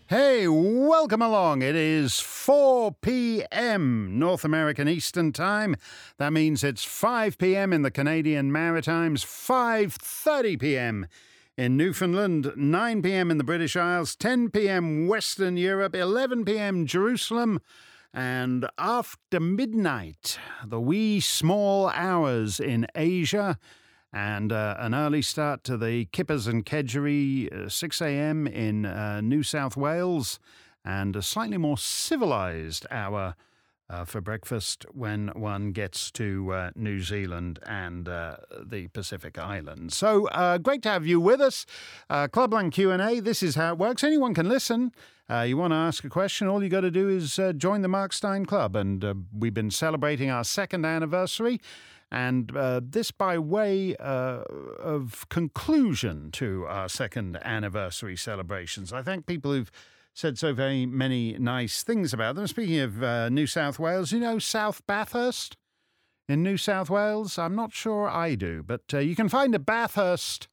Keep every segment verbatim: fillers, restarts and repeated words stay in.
Hey, welcome along. It is four p.m. North American Eastern Time. That means it's five p.m. in the Canadian Maritimes, five thirty p.m. in Newfoundland, nine p.m. in the British Isles, ten p.m. Western Europe, eleven p.m. Jerusalem, and after midnight, the wee small hours in Asia. And uh, an early start to the Kippers and Kedgeree, uh, six a.m. in uh, New South Wales, and a slightly more civilised hour uh, for breakfast when one gets to uh, New Zealand and uh, the Pacific Islands. So uh, great to have you with us. Uh, Clubland Q and A, this is how it works. Anyone can listen. Uh, you want to ask a question, all you got to do is uh, join the Mark Steyn Club. And uh, we've been celebrating our second anniversary. And uh, this by way uh, of conclusion to our second anniversary celebrations. I thank people who've said so very many nice things about them. Speaking of uh, New South Wales, you know South Bathurst in New South Wales? I'm not sure I do, but uh, you can find a Bathurst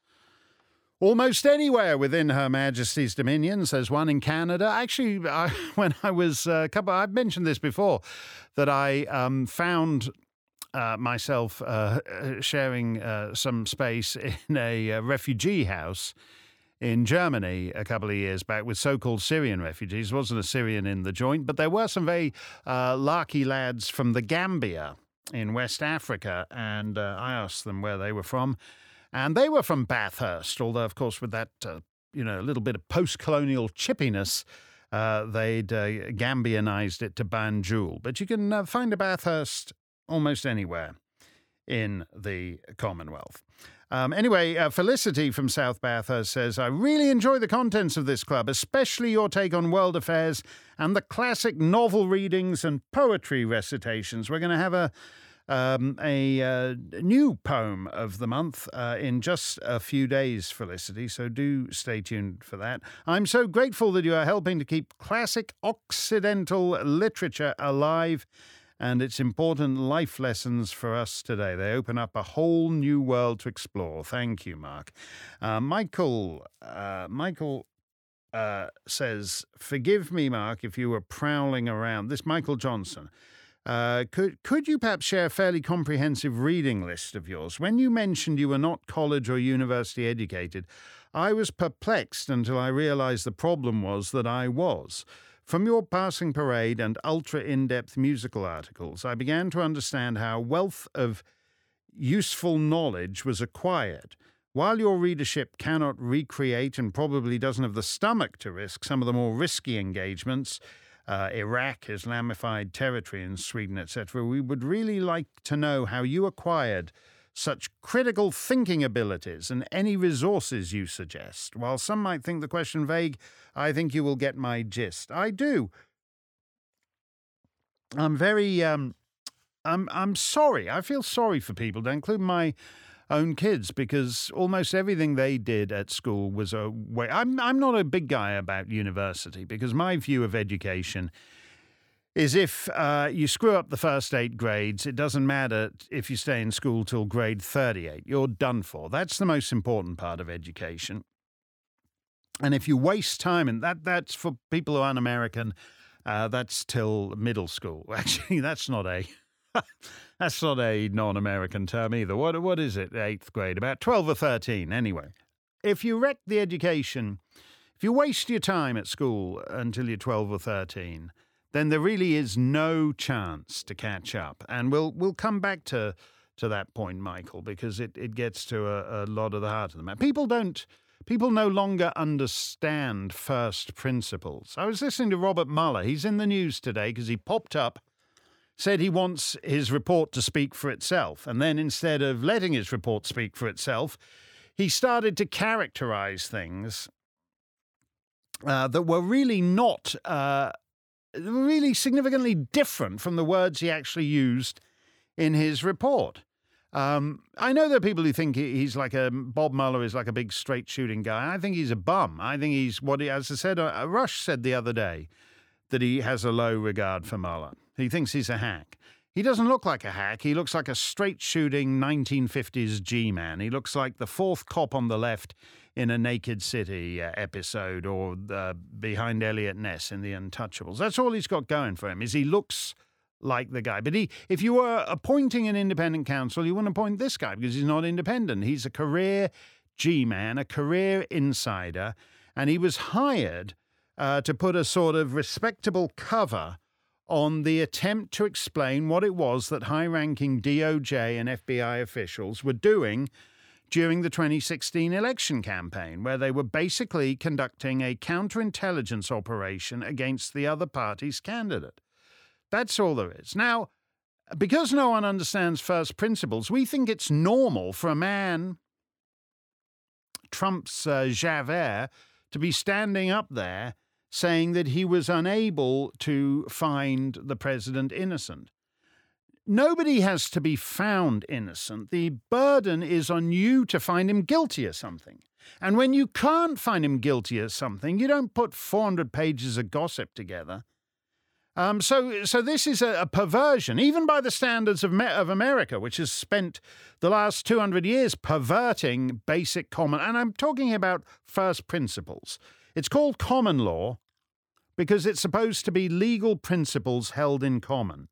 almost anywhere within Her Majesty's dominions. There's one in Canada. Actually, I, when I was a couple, I've mentioned this before, that I um, found... Uh, myself uh, sharing uh, some space in a uh, refugee house in Germany a couple of years back with so-called Syrian refugees. There wasn't a Syrian in the joint, but there were some very uh, larky lads from the Gambia in West Africa, and uh, I asked them where they were from, and they were from Bathurst, although, of course, with that, uh, you know, a little bit of post-colonial chippiness, uh, they'd uh, Gambianized it to Banjul. But you can uh, find a Bathurst almost anywhere in the Commonwealth. Um, anyway, uh, Felicity from South Bathurst says, I really enjoy the contents of this club, especially your take on world affairs and the classic novel readings and poetry recitations. We're going to have a um, a uh, new poem of the month uh, in just a few days, Felicity, so do stay tuned for that. I'm so grateful that you are helping to keep classic Occidental literature alive and its important life lessons for us today. They open up a whole new world to explore. Thank you, Mark. Uh, Michael uh, Michael uh, says, forgive me, Mark, if you were prowling around. This Michael Johnson. Uh, could, could you perhaps share a fairly comprehensive reading list of yours? When you mentioned you were not college or university educated, I was perplexed until I realized the problem was that I was. From your Passing Parade and ultra-in-depth musical articles, I began to understand how wealth of useful knowledge was acquired. While your readership cannot recreate and probably doesn't have the stomach to risk some of the more risky engagements, uh, Iraq, Islamified territory in Sweden, et cetera, we would really like to know how you acquired such critical thinking abilities and any resources you suggest. While some might think the question vague, I think you will get my gist. I do. I'm very, um, I'm, I'm sorry. I feel sorry for people, to include my own kids, because almost everything they did at school was a way. I'm, I'm not a big guy about university, because my view of education is if uh, you screw up the first eight grades, it doesn't matter if you stay in school till grade thirty-eight. You're done for. That's the most important part of education. And if you waste time, and that that's for people who aren't American, uh, that's till middle school. Actually, that's not a that's not a non-American term either. What what is it? Eighth grade, about twelve or thirteen. Anyway, if you wreck the education, if you waste your time at school until you're twelve or thirteen, then there really is no chance to catch up. And we'll we'll come back to to that point, Michael, because it, it gets to a, a lot of the heart of the matter. People don't people no longer understand first principles. I was listening to Robert Mueller. He's in the news today because he popped up, said he wants his report to speak for itself. And then instead of letting his report speak for itself, he started to characterize things uh, that were really not uh, really significantly different from the words he actually used in his report. Um, I know there are people who think he's like a, Bob Mueller is like a big straight shooting guy. I think he's a bum. I think he's what he, as I said, uh, Rush said the other day that he has a low regard for Mueller. He thinks he's a hack. He doesn't look like a hack. He looks like a straight-shooting nineteen fifties G-man. He looks like the fourth cop on the left in a Naked City uh, episode, or uh, behind Elliot Ness in The Untouchables. That's all he's got going for him, is he looks like the guy. But he, if you were appointing an independent counsel, you wouldn't appoint this guy because he's not independent. He's a career G-man, a career insider, and he was hired uh, to put a sort of respectable cover on the attempt to explain what it was that high-ranking D O J and F B I officials were doing during the twenty sixteen election campaign, where they were basically conducting a counterintelligence operation against the other party's candidate. That's all there is. Now, because no one understands first principles, we think it's normal for a man, Trump's uh, Javert, to be standing up there saying that he was unable to find the president innocent. Nobody has to be found innocent. The burden is on you to find him guilty of something. And when you can't find him guilty of something, you don't put four hundred pages of gossip together. Um, so, so this is a, a perversion, even by the standards of, me- of America, which has spent the last two hundred years perverting basic common, and I'm talking about first principles. It's called common law because it's supposed to be legal principles held in common.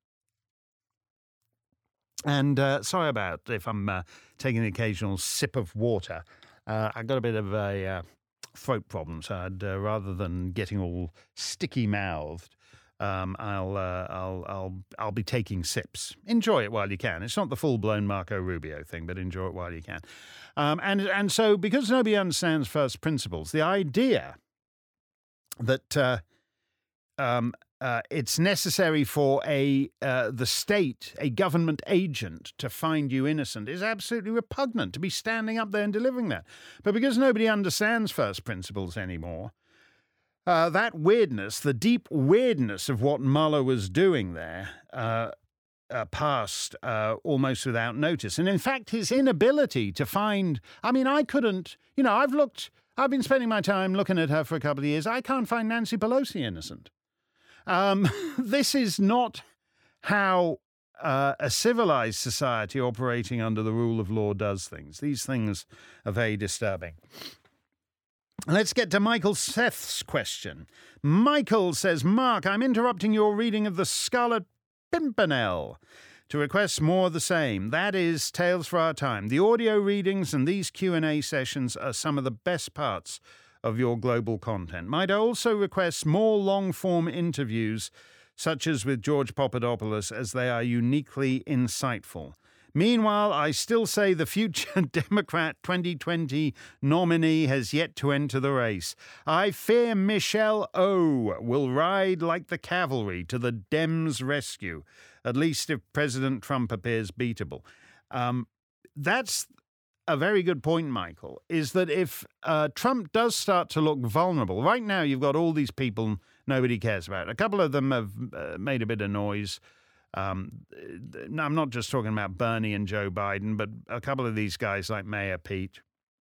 And uh, sorry about if I'm uh, taking an occasional sip of water. Uh, I got a bit of a uh, throat problem, so I'd uh, rather than getting all sticky-mouthed, Um, I'll, uh, I'll, I'll, I'll be taking sips. Enjoy it while you can. It's not the full-blown Marco Rubio thing, but enjoy it while you can. Um, and and so, because nobody understands first principles, the idea that uh, um, uh, it's necessary for a uh, the state, a government agent, to find you innocent is absolutely repugnant. To be standing up there and delivering that, but because nobody understands first principles anymore. Uh, that weirdness, the deep weirdness of what Mueller was doing there, uh, uh, passed uh, almost without notice. And in fact, his inability to find, I mean, I couldn't, you know, I've looked, I've been spending my time looking at her for a couple of years. I can't find Nancy Pelosi innocent. Um, this is not how uh, a civilized society operating under the rule of law does things. These things are very disturbing. Let's get to Michael Seth's question. Michael says, Mark, I'm interrupting your reading of The Scarlet Pimpernel to request more of the same. That is Tales for Our Time. The audio readings and these Q and A sessions are some of the best parts of your global content. Might I also request more long-form interviews, such as with George Papadopoulos, as they are uniquely insightful. Meanwhile, I still say the future Democrat twenty twenty nominee has yet to enter the race. I fear Michelle O will ride like the cavalry to the Dems' rescue, at least if President Trump appears beatable. Um, that's a very good point, Michael, is that if uh, Trump does start to look vulnerable, right now you've got all these people nobody cares about. A couple of them have uh, made a bit of noise. Um, I'm not just talking about Bernie and Joe Biden, but a couple of these guys like Mayor Pete.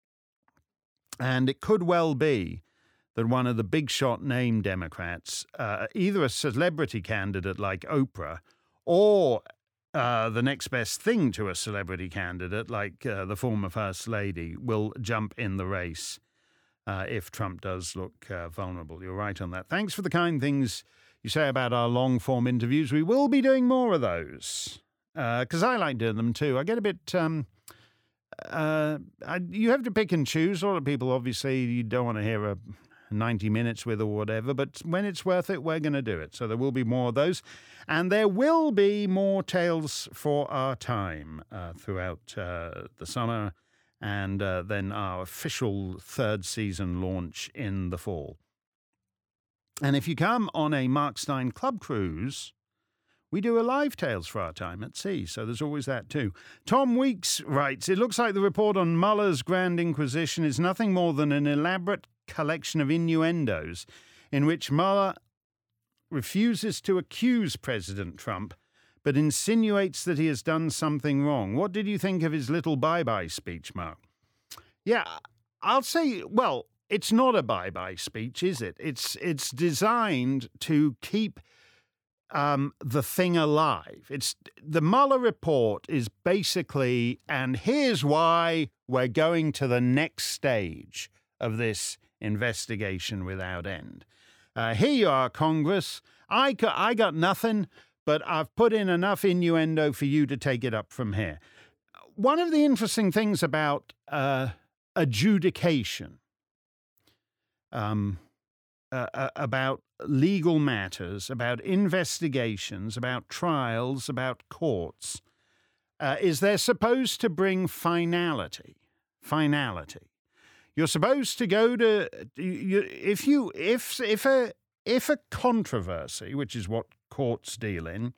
And it could well be that one of the big shot name Democrats, uh, either a celebrity candidate like Oprah or uh, the next best thing to a celebrity candidate like uh, the former First Lady, will jump in the race uh, if Trump does look uh, vulnerable. You're right on that. Thanks for the kind things you say about our long-form interviews. We will be doing more of those, because uh, I like doing them too. I get a bit... Um, uh, I, you have to pick and choose. A lot of people, obviously, you don't want to hear a ninety minutes with or whatever, but when it's worth it, we're going to do it. So there will be more of those. And there will be more Tales for Our Time uh, throughout uh, the summer, and uh, then our official third season launch in the fall. And if you come on a Mark Steyn Club cruise, we do a live Tales for Our Time at sea, so there's always that too. Tom Weeks writes, it looks like the report on Mueller's Grand Inquisition is nothing more than an elaborate collection of innuendos in which Mueller refuses to accuse President Trump, but insinuates that he has done something wrong. What did you think of his little bye-bye speech, Mark? Yeah, I'll say, well, it's not a bye-bye speech, is it? It's it's designed to keep um, the thing alive. It's the Mueller report is basically, and here's why we're going to the next stage of this investigation without end. Uh, here you are, Congress. I got, I got nothing, but I've put in enough innuendo for you to take it up from here. One of the interesting things about uh, adjudication, um, uh, uh, about legal matters, about investigations, about trials, about courts, uh, is they're supposed to bring finality. Finality. You're supposed to go to you, if you if if a if a controversy, which is what courts deal in,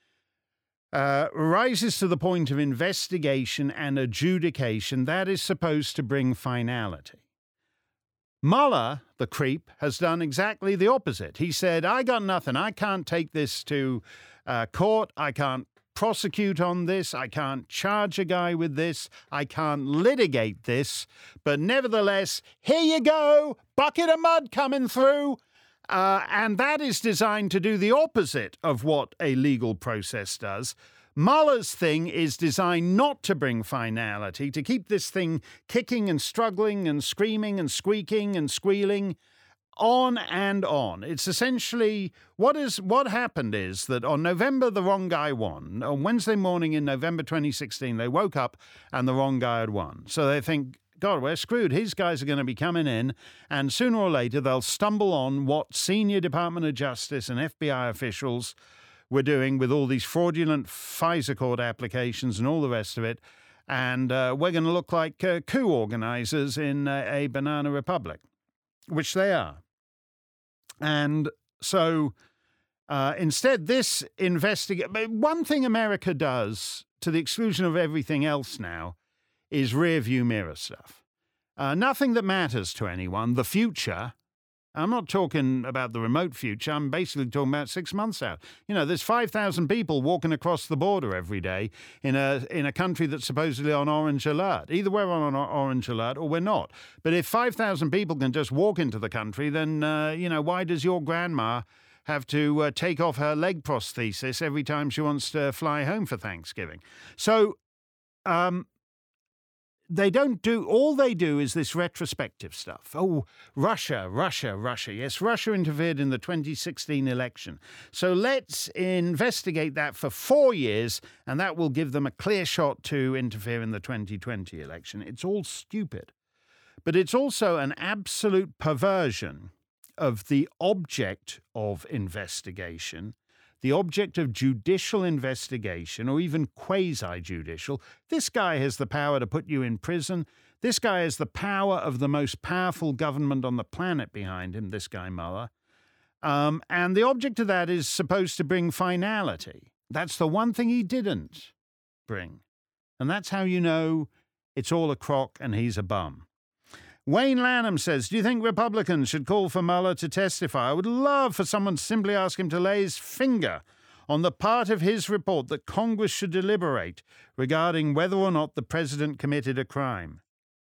uh, rises to the point of investigation and adjudication, that is supposed to bring finality. Mueller, the creep, has done exactly the opposite. He said, I got nothing. I can't take this to uh, court. I can't prosecute on this. I can't charge a guy with this. I can't litigate this. But nevertheless, here you go. Bucket of mud coming through. Uh, and that is designed to do the opposite of what a legal process does. Mueller's thing is designed not to bring finality, to keep this thing kicking and struggling and screaming and squeaking and squealing on and on. It's essentially what is what happened is that on November, the wrong guy won. On Wednesday morning in November twenty sixteen, they woke up and the wrong guy had won. So they think, God, we're screwed. His guys are going to be coming in, and sooner or later they'll stumble on what senior Department of Justice and F B I officials were doing with all these fraudulent FISA court applications and all the rest of it. And uh, we're going to look like uh, coup organizers in uh, a banana republic, which they are. And so uh, instead, this investigate. One thing America does, to the exclusion of everything else now, is rear view mirror stuff. Uh, nothing that matters to anyone. The future. I'm not talking about the remote future. I'm basically talking about six months out. You know, there's five thousand people walking across the border every day in a in a country that's supposedly on orange alert. Either we're on orange alert or we're not. But if five thousand people can just walk into the country, then, uh, you know, why does your grandma have to uh, take off her leg prosthesis every time she wants to fly home for Thanksgiving? So, um... They don't do, all they do is this retrospective stuff. Oh, Russia, Russia, Russia. Yes, Russia interfered in the twenty sixteen election. So let's investigate that for four years, and that will give them a clear shot to interfere in the twenty twenty election. It's all stupid. But it's also an absolute perversion of the object of investigation, the object of judicial investigation, or even quasi-judicial. This guy has the power to put you in prison. This guy has the power of the most powerful government on the planet behind him, this guy Mueller. Um, and the object of that is supposed to bring finality. That's the one thing he didn't bring. And that's how you know it's all a crock and he's a bum. Wayne Lanham says, do you think Republicans should call for Mueller to testify? I would love for someone to simply ask him to lay his finger on the part of his report that Congress should deliberate regarding whether or not the president committed a crime.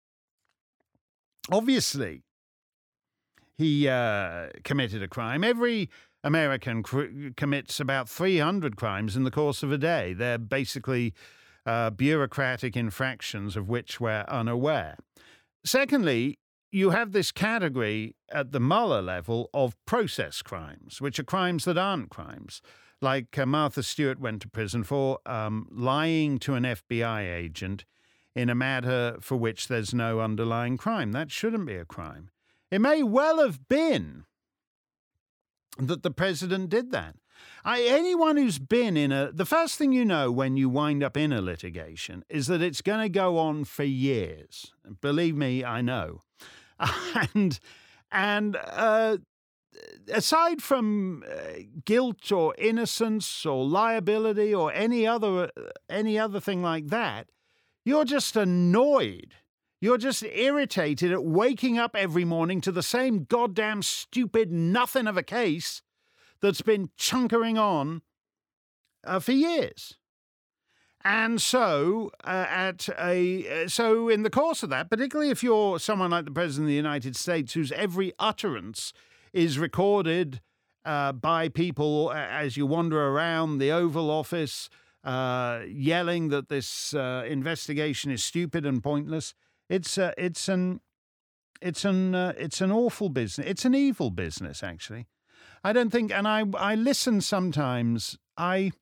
Obviously, he uh, committed a crime. Every American cr- commits about three hundred crimes in the course of a day. They're basically uh, bureaucratic infractions of which we're unaware. Secondly, you have this category at the Mueller level of process crimes, which are crimes that aren't crimes, like uh, Martha Stewart went to prison for um, lying to an F B I agent in a matter for which there's no underlying crime. That shouldn't be a crime. It may well have been that the president did that. I, anyone who's been in a... The first thing you know when you wind up in a litigation is that it's going to go on for years. Believe me, I know. And and uh, aside from uh, guilt or innocence or liability or any other any other thing like that, you're just annoyed. You're just irritated at waking up every morning to the same goddamn stupid nothing of a case that's been chunkering on uh, for years. And so, uh, at a uh, so in the course of that, particularly if you're someone like the President of the United States, whose every utterance is recorded uh, by people as you wander around the Oval Office, uh, yelling that this uh, investigation is stupid and pointless. It's uh, it's an it's an uh, it's an awful business. It's an evil business, actually. I don't think, and I I listen sometimes. I.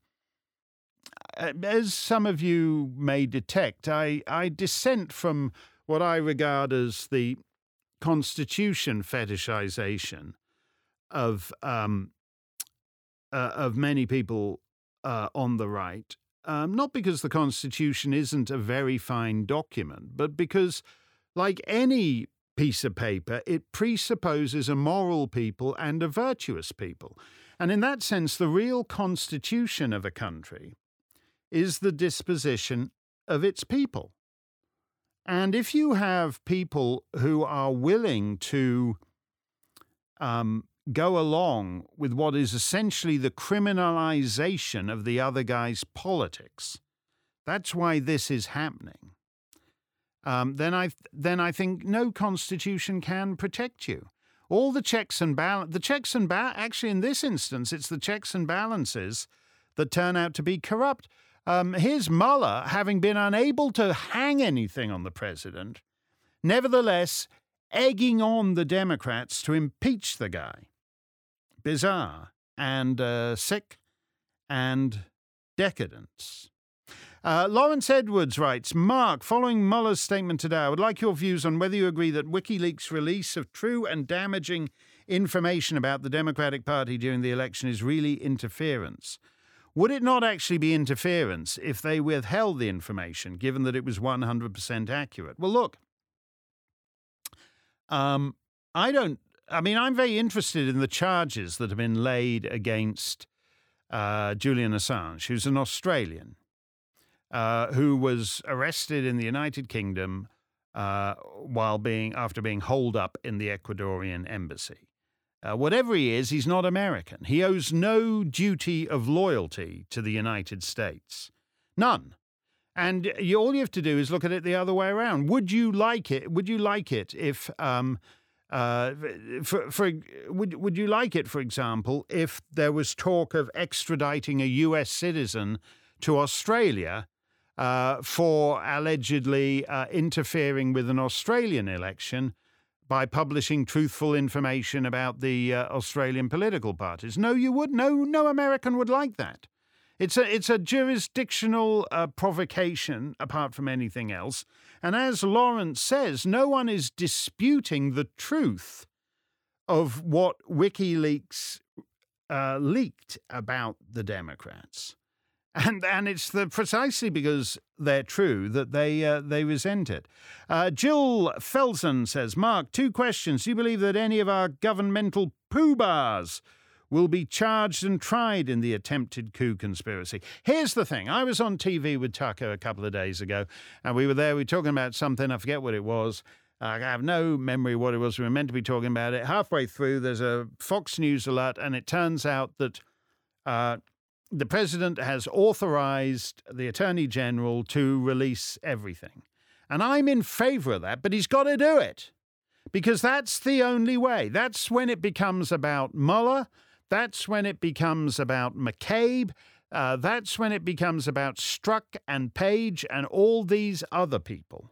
As some of you may detect, I, I dissent from what I regard as the Constitution fetishization of um, uh, of many people uh, on the right. Um, not because the Constitution isn't a very fine document, but because, like any piece of paper, it presupposes a moral people and a virtuous people. And in that sense, the real constitution of a country is the disposition of its people. And if you have people who are willing to um, go along with what is essentially the criminalization of the other guy's politics, that's why this is happening, um, then I then I think no constitution can protect you. All the checks and balance, the checks and ba- actually in this instance, it's the checks and balances that turn out to be corrupt. Um, here's Mueller, having been unable to hang anything on the president, nevertheless egging on the Democrats to impeach the guy. Bizarre and uh, sick and decadence. Uh, Lawrence Edwards writes, Mark, following Mueller's statement today, I would like your views on whether you agree that WikiLeaks' release of true and damaging information about the Democratic Party during the election is really interference. Would it not actually be interference if they withheld the information, given that it was one hundred percent accurate? Well, look, um, I don't, I mean, I'm very interested in the charges that have been laid against uh, Julian Assange, who's an Australian, uh, who was arrested in the United Kingdom uh, while being, after being holed up in the Ecuadorian embassy. Uh, whatever he is, he's not American. He owes no duty of loyalty to the United States. None. And you, all you have to do is look at it the other way around. Would you like it? Would you like it if, um, uh, for, for would would you like it, for example, if there was talk of extraditing a U S citizen to Australia uh, for allegedly uh, interfering with an Australian election by publishing truthful information about the uh, Australian political parties? No, you would. No, no American would like that. It's a it's a jurisdictional uh, provocation, apart from anything else. And as Lawrence says, no one is disputing the truth of what WikiLeaks uh, leaked about the Democrats. And and it's the precisely because they're true that they uh, they resent it. Uh, Jill Felsen says, Mark, two questions. Do you believe that any of our governmental poobahs will be charged and tried in the attempted coup conspiracy? Here's the thing. I was on T V with Tucker a couple of days ago, and we were there. We were talking about something. I forget what it was. I have no memory what it was. We were meant to be talking about it. Halfway through, there's a Fox News alert, and it turns out that Uh, the president has authorized the attorney general to release everything. And I'm in favor of that, but he's got to do it because that's the only way. That's when it becomes about Mueller. That's when it becomes about McCabe. Uh, that's when it becomes about Strzok and Page and all these other people.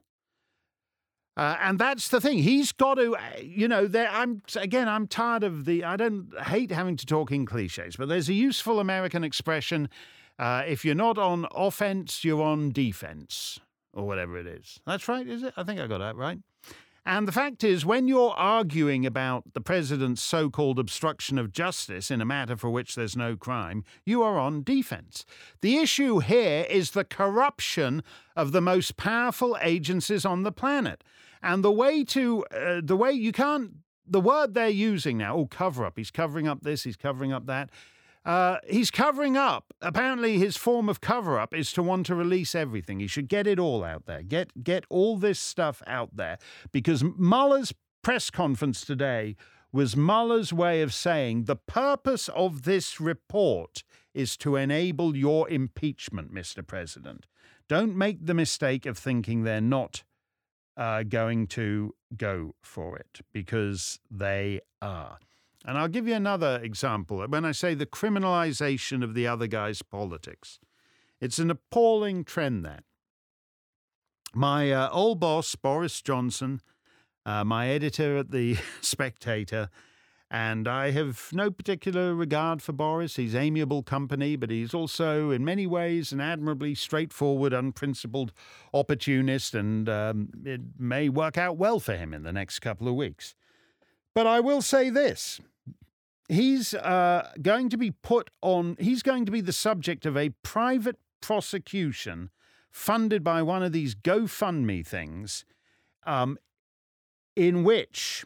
Uh, and that's the thing. He's got to, you know, there, I'm again, I'm tired of the, I don't hate having to talk in cliches, but there's a useful American expression. Uh, if you're not on offense, you're on defense, or whatever it is. That's right, is it? I think I got that right. And the fact is, when you're arguing about the president's so-called obstruction of justice in a matter for which there's no crime, you are on defense. The issue here is the corruption of the most powerful agencies on the planet. And the way to, uh, the way you can't, the word they're using now, oh, cover up, he's covering up this, he's covering up that. Uh, he's covering up. Apparently his form of cover up is to want to release everything. He should get it all out there. Get, get all this stuff out there. Because Mueller's press conference today was Mueller's way of saying the purpose of this report is to enable your impeachment, Mister President. Don't make the mistake of thinking they're not Uh, going to go for it, because they are. And I'll give you another example. When I say the criminalization of the other guy's politics, it's an appalling trend that my uh, old boss, Boris Johnson, uh, my editor at The Spectator, and I have no particular regard for Boris. He's amiable company, but he's also, in many ways, an admirably straightforward, unprincipled opportunist, and um, it may work out well for him in the next couple of weeks. But I will say this. He's uh, going to be put on, he's going to be the subject of a private prosecution funded by one of these GoFundMe things, um, in which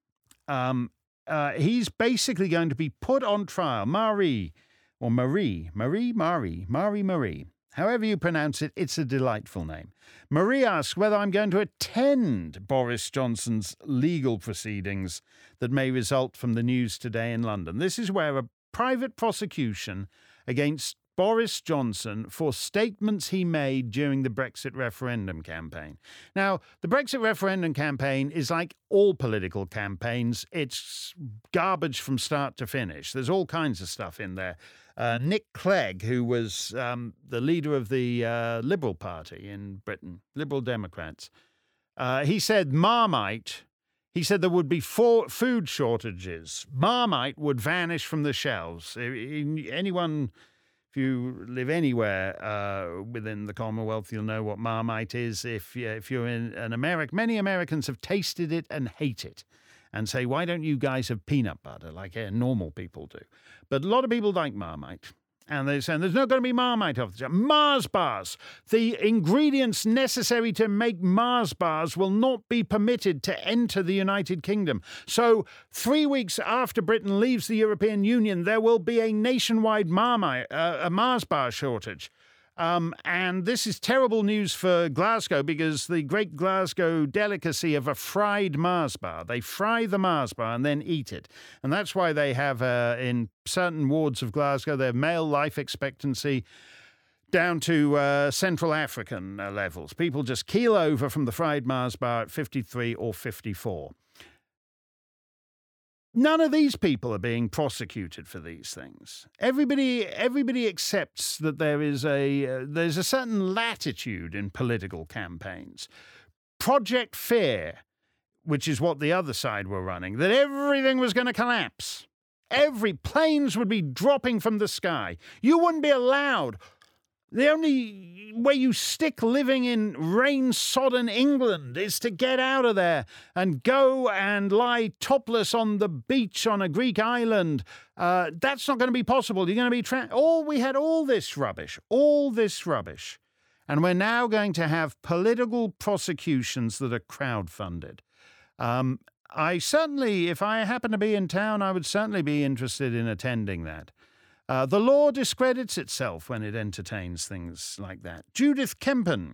um, uh, he's basically going to be put on trial. Marie, or Marie, Marie, Marie, Marie, Marie, however you pronounce it, it's a delightful name. Marie asks whether I'm going to attend Boris Johnson's legal proceedings that may result from the news today in London. This is where a private prosecution against Boris Johnson for statements he made during the Brexit referendum campaign. Now, the Brexit referendum campaign is like all political campaigns. It's garbage from start to finish. There's all kinds of stuff in there. Uh, Nick Clegg, who was um, the leader of the uh, Liberal Party in Britain, Liberal Democrats, uh, he said Marmite, he said there would be four food shortages. Marmite would vanish from the shelves. Anyone... If you live anywhere uh, within the Commonwealth, you'll know what Marmite is. If, uh, if you're in an American, many Americans have tasted it and hate it and say, why don't you guys have peanut butter like uh, normal people do? But a lot of people like Marmite. And they're saying there's not going to be Marmite off the shelf. Mars bars. The ingredients necessary to make Mars bars will not be permitted to enter the United Kingdom. So three weeks after Britain leaves the European Union, there will be a nationwide Marmite, uh, a Mars bar shortage. Um, and this is terrible news for Glasgow because the great Glasgow delicacy of a fried Mars bar. They fry the Mars bar and then eat it. And that's why they have, uh, in certain wards of Glasgow, their male life expectancy down to uh, Central African uh, levels. People just keel over from the fried Mars bar at fifty-three or fifty-four. None of these people are being prosecuted for these things. Everybody, everybody accepts that there is a uh, there's a certain latitude in political campaigns. Project Fear, which is what the other side were running, that everything was going to collapse. Every planes would be dropping from the sky. You wouldn't be allowed. The only way you stick living in rain-sodden England is to get out of there and go and lie topless on the beach on a Greek island. Uh, that's not going to be possible. You're going to be... Tra- all we had all this rubbish, all this rubbish. And we're now going to have political prosecutions that are crowd-funded. Um, I certainly, if I happen to be in town, I would certainly be interested in attending that. Uh, the law discredits itself when it entertains things like that. Judith Kempen.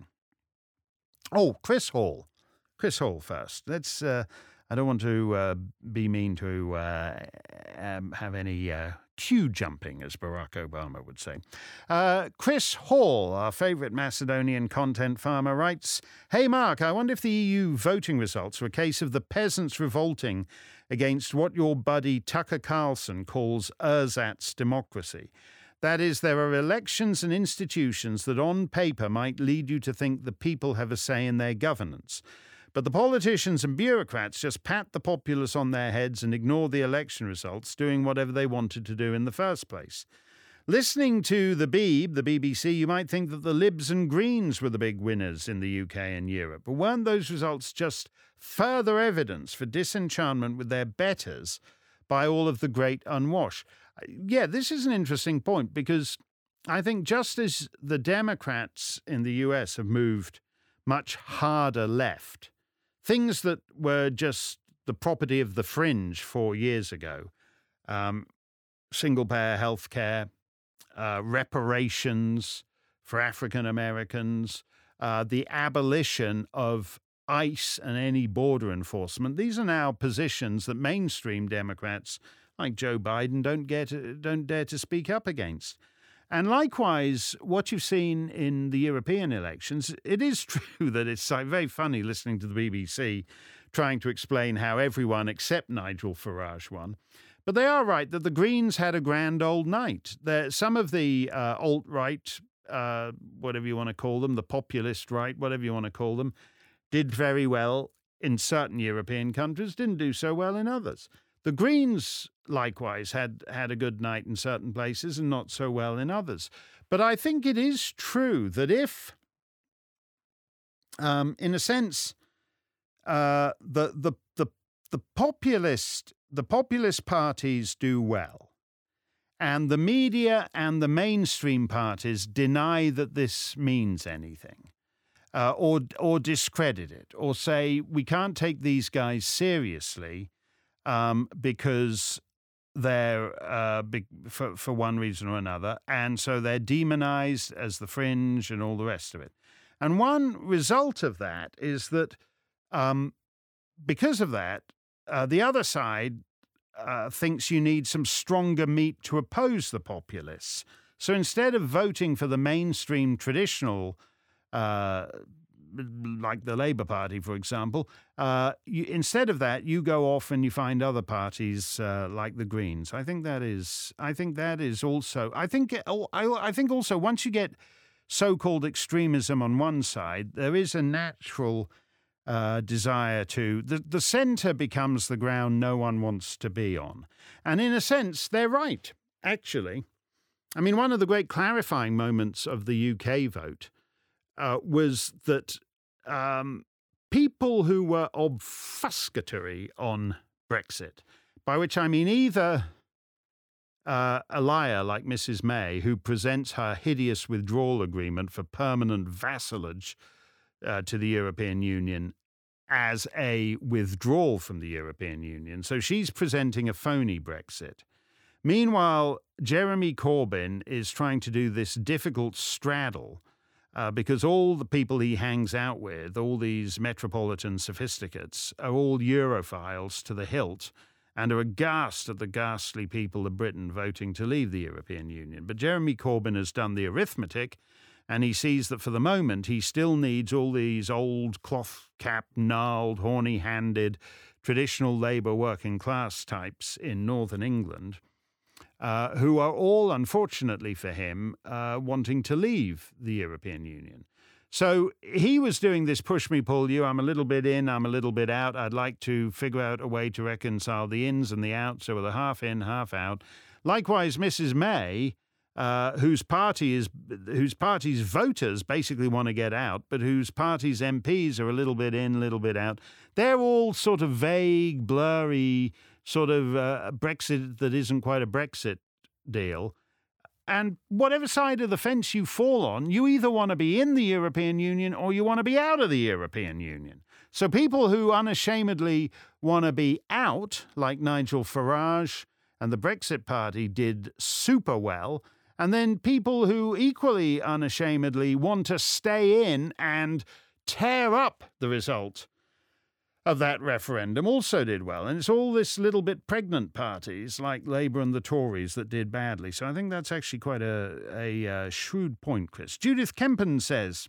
Oh, Chris Hall. Chris Hall first. Let's. Uh, I don't want to uh, be mean to uh, um, have any uh, queue jumping, as Barack Obama would say. Uh, Chris Hall, our favourite Macedonian content farmer, writes, "Hey, Mark, I wonder if the E U voting results are a case of the peasants revolting against what your buddy Tucker Carlson calls ersatz democracy. That is, there are elections and institutions that on paper might lead you to think the people have a say in their governance. But the politicians and bureaucrats just pat the populace on their heads and ignore the election results, doing whatever they wanted to do in the first place. Listening to the Beeb, the B B C, you might think that the Libs and Greens were the big winners in the U K and Europe. But weren't those results just further evidence for disenchantment with their betters by all of the great unwashed? Yeah, this is an interesting point because I think just as the Democrats in the U S have moved much harder left, things that were just the property of the fringe four years ago, um, single-payer health care, uh, reparations for African Americans, uh, the abolition of ICE and any border enforcement. These are now positions that mainstream Democrats like Joe Biden don't get, don't dare to speak up against. And likewise, what you've seen in the European elections, it is true that it's very funny listening to the B B C trying to explain how everyone except Nigel Farage won. But they are right that the Greens had a grand old night. There, some of the uh, alt-right, uh, whatever you want to call them, the populist right, whatever you want to call them, did very well in certain European countries, didn't do so well in others. The Greens, likewise, had, had a good night in certain places and not so well in others. But I think it is true that if, um, in a sense, uh, the, the, the, the populist the populist parties do well, and the media and the mainstream parties deny that this means anything, uh, or or discredit it, or say we can't take these guys seriously um, because they're uh, big for for one reason or another, and so they're demonized as the fringe and all the rest of it. And one result of that is that um, because of that, Uh, the other side uh, thinks you need some stronger meat to oppose the populists. So instead of voting for the mainstream traditional, uh, like the Labour Party, for example, uh, you, instead of that, you go off and you find other parties uh, like the Greens. I think that is. I think that is also. I think. I, I think also once you get so-called extremism on one side, there is a natural Uh, desire to, the, the centre becomes the ground no one wants to be on. And in a sense, they're right, actually. I mean, one of the great clarifying moments of the U K vote uh, was that um, people who were obfuscatory on Brexit, by which I mean either uh, a liar like Missus May, who presents her hideous withdrawal agreement for permanent vassalage Uh, to the European Union as a withdrawal from the European Union. So she's presenting a phony Brexit. Meanwhile, Jeremy Corbyn is trying to do this difficult straddle uh, because all the people he hangs out with, all these metropolitan sophisticates, are all Europhiles to the hilt and are aghast at the ghastly people of Britain voting to leave the European Union. But Jeremy Corbyn has done the arithmetic, and he sees that for the moment he still needs all these old cloth-capped, gnarled, horny-handed, traditional Labour working class types in northern England, uh, who are all, unfortunately for him, uh, wanting to leave the European Union. So he was doing this push me, pull you. I'm a little bit in, I'm a little bit out. I'd like to figure out a way to reconcile the ins and the outs, so with a half in, half out. Likewise, Missus May, Uh, whose party is, whose party's voters basically want to get out, but whose party's M Ps are a little bit in, a little bit out. They're all sort of vague, blurry, sort of uh, Brexit that isn't quite a Brexit deal. And whatever side of the fence you fall on, you either want to be in the European Union or you want to be out of the European Union. So people who unashamedly want to be out, like Nigel Farage and the Brexit Party did super well. And then people who equally unashamedly want to stay in and tear up the result of that referendum also did well. And it's all this little bit pregnant parties like Labour and the Tories that did badly. So I think that's actually quite a, a, a shrewd point, Chris. Judith Kempen says,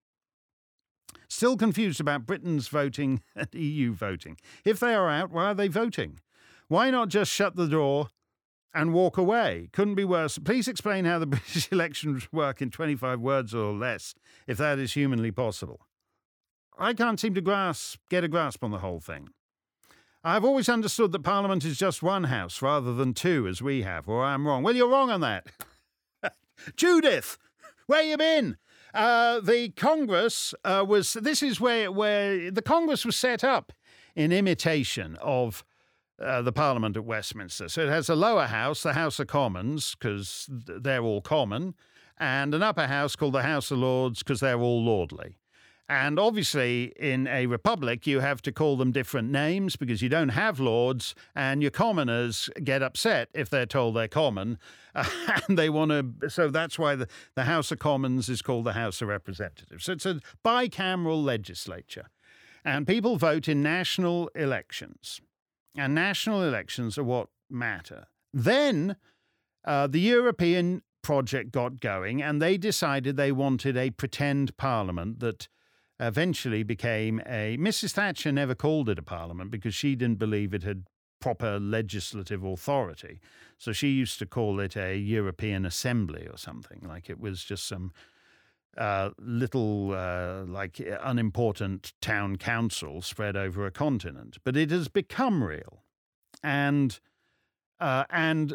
still confused about Britain's voting and E U voting. If they are out, why are they voting? Why not just shut the door and walk away? Couldn't be worse. Please explain how the British elections work in twenty-five words or less, if that is humanly possible. I can't seem to grasp, get a grasp on the whole thing. I've always understood that Parliament is just one house rather than two, as we have, or I'm wrong. Well, you're wrong on that. Judith, where you been? Uh, the Congress uh, was, this is where, where the Congress was set up in imitation of Uh, the Parliament at Westminster. So it has a lower house, the House of Commons, because they're all common, and an upper house called the House of Lords, because they're all lordly. And obviously, in a republic, you have to call them different names because you don't have lords, and your commoners get upset if they're told they're common, uh, and they want to. So that's why the, the House of Commons is called the House of Representatives. So it's a bicameral legislature, and people vote in national elections. And national elections are what matter. Then uh, the European project got going, and they decided they wanted a pretend parliament that eventually became a... Missus Thatcher never called it a parliament because she didn't believe it had proper legislative authority. So she used to call it a European Assembly or something, like it was just some uh, little, uh, like, unimportant town council spread over a continent. But it has become real. And uh, and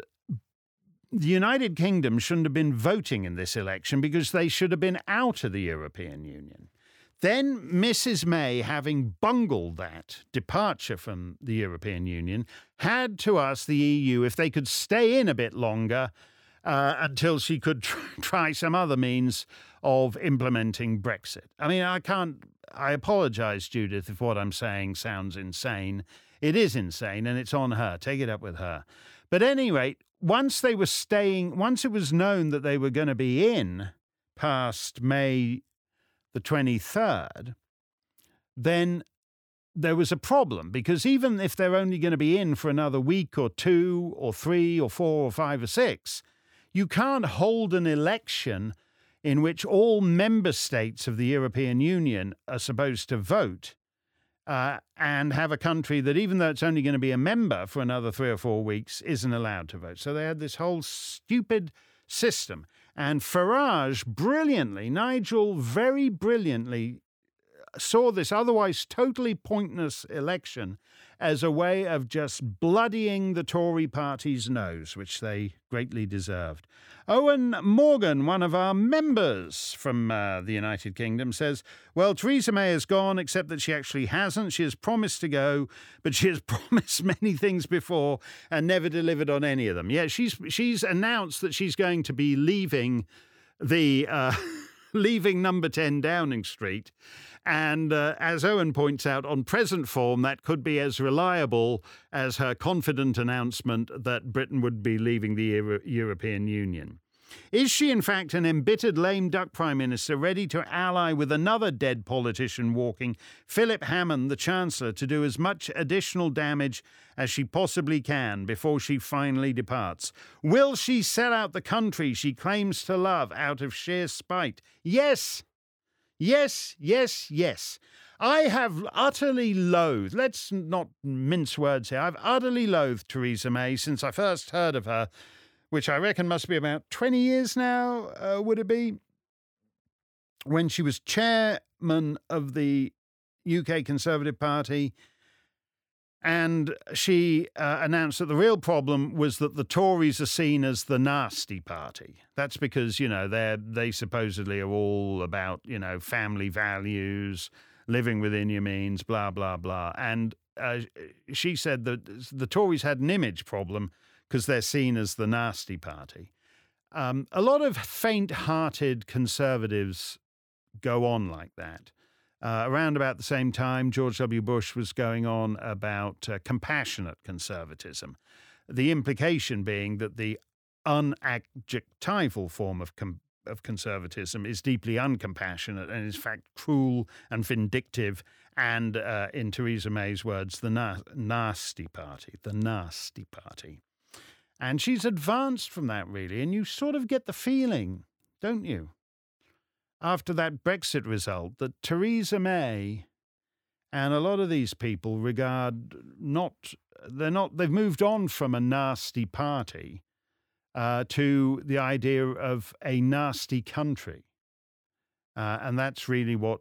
the United Kingdom shouldn't have been voting in this election because they should have been out of the European Union. Then Missus May, having bungled that departure from the European Union, had to ask the E U if they could stay in a bit longer uh, until she could tr- try some other means of implementing Brexit. I mean, I can't, I apologize, Judith, if what I'm saying sounds insane. It is insane, and it's on her. Take it up with her. But at any rate, once they were staying, once it was known that they were going to be in past May the twenty-third, then there was a problem, because even if they're only going to be in for another week or two or three or four or five or six, you can't hold an election in which all member states of the European Union are supposed to vote uh, and have a country that, even though it's only going to be a member for another three or four weeks, isn't allowed to vote. So they had this whole stupid system. And Farage brilliantly, Nigel very brilliantly, saw this otherwise totally pointless election as a way of just bloodying the Tory party's nose, which they greatly deserved. Owen Morgan, one of our members from uh, the United Kingdom, says, well, Theresa May has gone, except that she actually hasn't. She has promised to go, but she has promised many things before and never delivered on any of them. Yeah, she's she's announced that she's going to be leaving the uh, leaving number ten Downing Street. And uh, as Owen points out, on present form, that could be as reliable as her confident announcement that Britain would be leaving the Euro- European Union. Is she, in fact, an embittered lame duck prime minister ready to ally with another dead politician walking, Philip Hammond, the Chancellor, to do as much additional damage as she possibly can before she finally departs? Will she sell out the country she claims to love out of sheer spite? Yes! Yes, yes, yes. I have utterly loathed, let's not mince words here, I've utterly loathed Theresa May since I first heard of her, which I reckon must be about twenty years now, uh, would it be? When she was chairman of the U K Conservative Party, and she uh, announced that the real problem was that the Tories are seen as the nasty party. That's because, you know, they they supposedly are all about, you know, family values, living within your means, blah, blah, blah. And uh, she said that the Tories had an image problem because they're seen as the nasty party. Um, a lot of faint-hearted conservatives go on like that. Uh, around about the same time, George W. Bush was going on about uh, compassionate conservatism, the implication being that the unadjectival form of com- of conservatism is deeply uncompassionate and is, in fact, cruel and vindictive and, uh, in Theresa May's words, the na- nasty party, the nasty party. And she's advanced from that, really, and you sort of get the feeling, don't you, after that Brexit result, that Theresa May and a lot of these people regard not, they're not, they've moved on from a nasty party uh, to the idea of a nasty country. Uh, and that's really what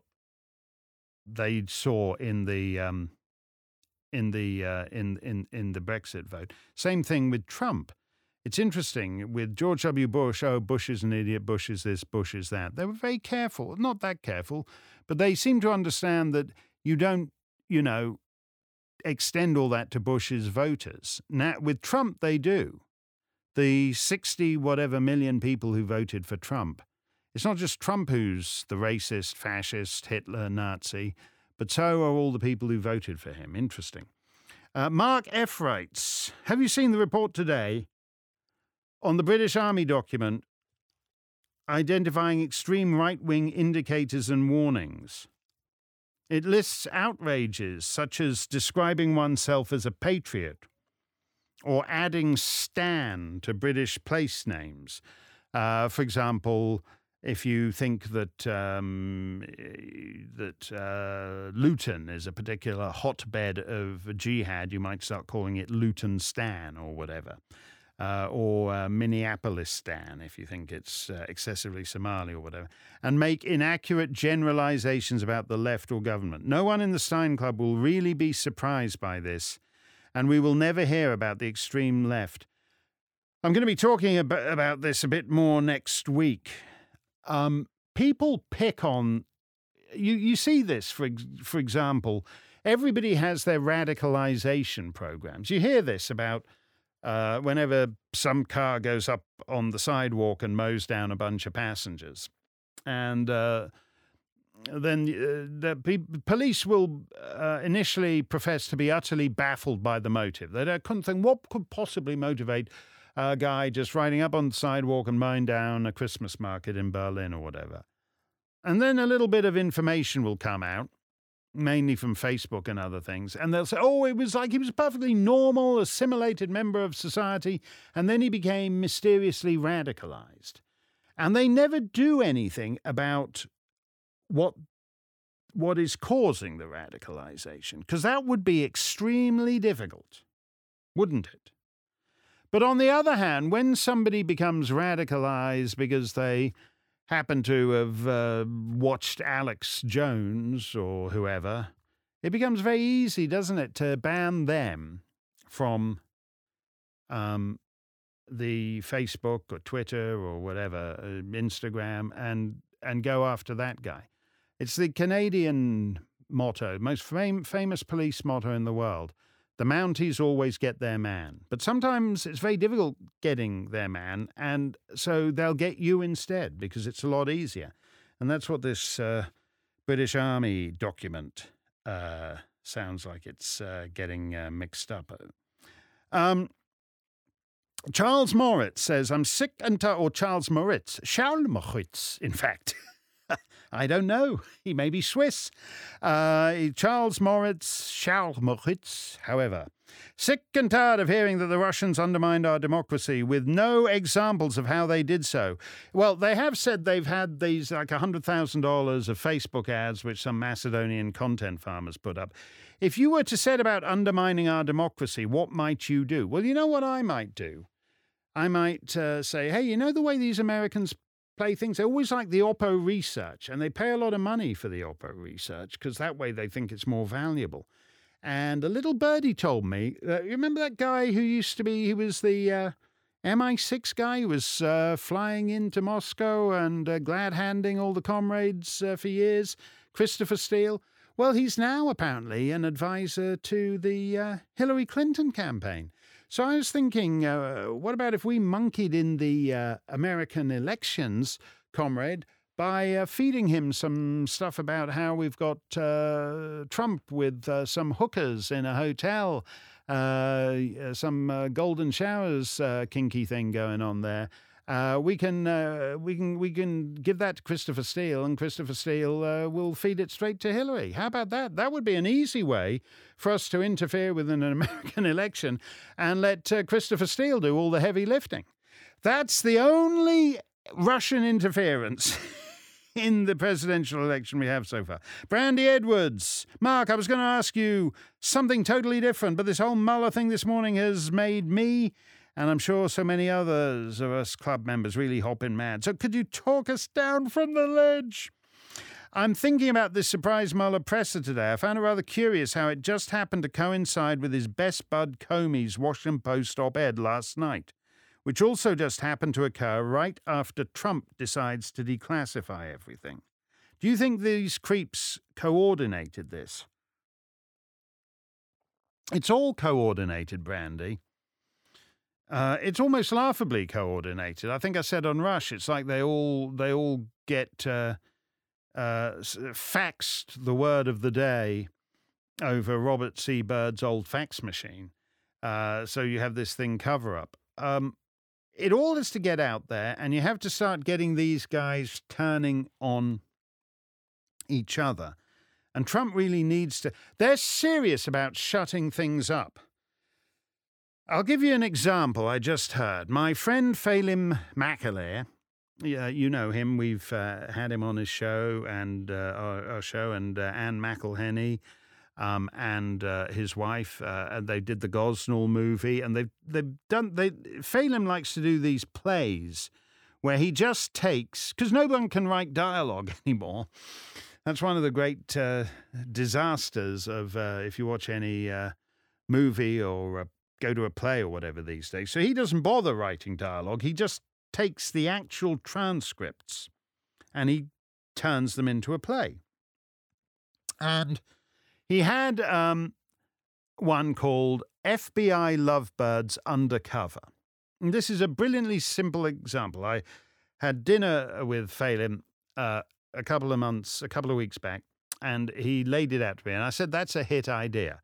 they saw in the, um, in the, uh, in, in, in the Brexit vote. Same thing with Trump. It's interesting, with George W. Bush, oh, Bush is an idiot, Bush is this, Bush is that. They were very careful, not that careful, but they seem to understand that you don't, you know, extend all that to Bush's voters. Now, with Trump, they do. The sixty whatever million people who voted for Trump, it's not just Trump who's the racist, fascist, Hitler, Nazi, but so are all the people who voted for him. Interesting. Uh, Mark F. writes, have you seen the report today on the British Army document identifying extreme right-wing indicators and warnings? It lists outrages such as describing oneself as a patriot or adding Stan to British place names. Uh, for example, if you think that um, that uh, Luton is a particular hotbed of jihad, you might start calling it Luton-stan or whatever. Uh, or uh, Minneapolis-stan, if you think it's uh, excessively Somali or whatever, and make inaccurate generalizations about the left or government. No one in the Stein Club will really be surprised by this, and we will never hear about the extreme left. I'm going to be talking ab- about this a bit more next week. Um, people pick on... You, you see this, for, ex- for example, everybody has their radicalization programs. You hear this about... Uh, whenever some car goes up on the sidewalk and mows down a bunch of passengers. And uh, then uh, the pe- police will uh, initially profess to be utterly baffled by the motive. They don't- couldn't think, what could possibly motivate a guy just riding up on the sidewalk and mowing down a Christmas market in Berlin or whatever. And then a little bit of information will come out, mainly from Facebook and other things. And they'll say, oh, it was like he was a perfectly normal, assimilated member of society, and then he became mysteriously radicalized. And they never do anything about what what is causing the radicalization, because that would be extremely difficult, wouldn't it? But on the other hand, when somebody becomes radicalized because they happen to have uh, watched Alex Jones or whoever, it becomes very easy, doesn't it, to ban them from um, the Facebook or Twitter or whatever, uh, Instagram, and and go after that guy. It's the Canadian motto, most fam- famous police motto in the world. The Mounties always get their man. But sometimes it's very difficult getting their man, and so they'll get you instead because it's a lot easier. And that's what this uh, British Army document uh, sounds like it's uh, getting uh, mixed up. Um, Charles Moritz says, I'm sick and tired, or Charles Moritz, Charles Moritz, in fact. I don't know. He may be Swiss. Uh, Charles Moritz, Charles Moritz, however. Sick and tired of hearing that the Russians undermined our democracy with no examples of how they did so. Well, they have said they've had these like one hundred thousand dollars of Facebook ads which some Macedonian content farmers put up. If you were to set about undermining our democracy, what might you do? Well, you know what I might do? I might uh, say, hey, you know the way these Americans play things? They always like the Oppo research, and they pay a lot of money for the Oppo research because that way they think it's more valuable. And a little birdie told me, uh, you remember that guy who used to be, he was the uh, M I six guy who was uh, flying into Moscow and uh, glad-handing all the comrades uh, for years, Christopher Steele? Well, he's now apparently an advisor to the uh, Hillary Clinton campaign. So I was thinking, uh, what about if we monkeyed in the uh, American elections, comrade, by uh, feeding him some stuff about how we've got uh, Trump with uh, some hookers in a hotel, uh, some uh, golden showers uh, kinky thing going on there. Uh, we can uh, we can we can give that to Christopher Steele, and Christopher Steele uh, will feed it straight to Hillary. How about that? That would be an easy way for us to interfere with an American election and let uh, Christopher Steele do all the heavy lifting. That's the only Russian interference in the presidential election we have so far. Brandy Edwards. Mark, I was going to ask you something totally different, but this whole Mueller thing this morning has made me, and I'm sure so many others of us club members, really hopping mad. So could you talk us down from the ledge? I'm thinking about this surprise Mueller presser today. I found it rather curious how it just happened to coincide with his best bud Comey's Washington Post op-ed last night, which also just happened to occur right after Trump decides to declassify everything. Do you think these creeps coordinated this? It's all coordinated, Brandy. Uh, it's almost laughably coordinated. I think I said on Rush, it's like they all they all get uh, uh, faxed the word of the day over Robert C. Byrd's old fax machine. Uh, so you have this thing cover up. Um, It all has to get out there, and you have to start getting these guys turning on each other. And Trump really needs to... They're serious about shutting things up. I'll give you an example I just heard. My friend Phelim McAleer yeah, you know him. We've uh, had him on his show and uh, our, our show, and uh, Anne McElhenney um, and uh, his wife, uh, and they did the Gosnell movie, and they've they've done. They Phelim likes to do these plays where he just takes, because no one can write dialogue anymore. That's one of the great uh, disasters of uh, if you watch any uh, movie or uh, go to a play or whatever these days. So he doesn't bother writing dialogue. He just takes the actual transcripts and he turns them into a play. And he had um, one called F B I Lovebirds Undercover. And this is a brilliantly simple example. I had dinner with Phelim uh, a couple of months, a couple of weeks back, and he laid it out to me. And I said, that's a hit idea.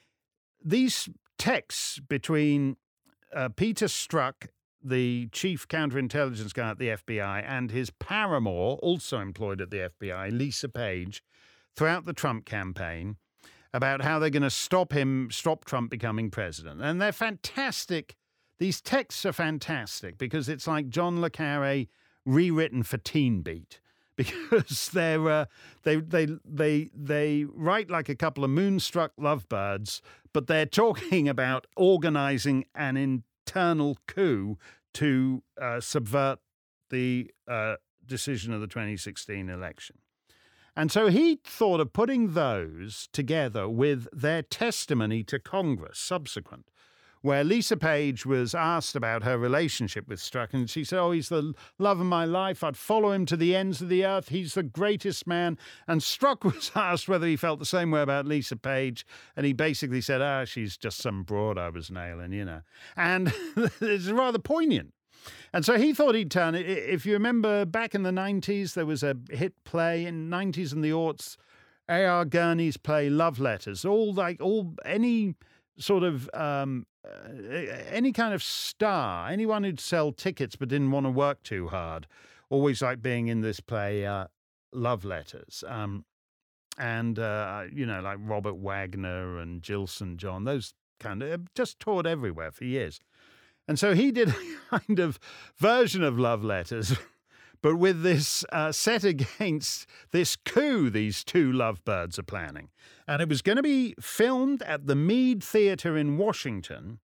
These texts between uh, Peter Strzok, the chief counterintelligence guy at the F B I, and his paramour, also employed at the F B I, Lisa Page, throughout the Trump campaign, about how they're going to stop him, stop Trump becoming president. And they're fantastic. These texts are fantastic because it's like John le Carré rewritten for Teen Beat. Because they're uh, they they they they write like a couple of moonstruck lovebirds, but they're talking about organizing an internal coup to uh, subvert the uh, decision of the twenty sixteen election. And so he thought of putting those together with their testimony to Congress subsequent, where Lisa Page was asked about her relationship with Strzok, and she said, oh, he's the love of my life. I'd follow him to the ends of the earth. He's the greatest man. And Strzok was asked whether he felt the same way about Lisa Page, and he basically said, ah, she's just some broad I was nailing, you know. And it's rather poignant. And so he thought he'd turn it. If you remember, back in the nineties, there was a hit play in the nineties and the aughts, A R Gurney's play Love Letters, all like, all, any sort of, um, uh, any kind of star, anyone who'd sell tickets but didn't want to work too hard, always like being in this play, uh, Love Letters. Um, and, uh, you know, like Robert Wagner and Jill Saint John, those kind of, just toured everywhere for years. And so he did a kind of version of Love Letters, but with this uh, set against this coup these two lovebirds are planning. And it was going to be filmed at the Mead Theatre in Washington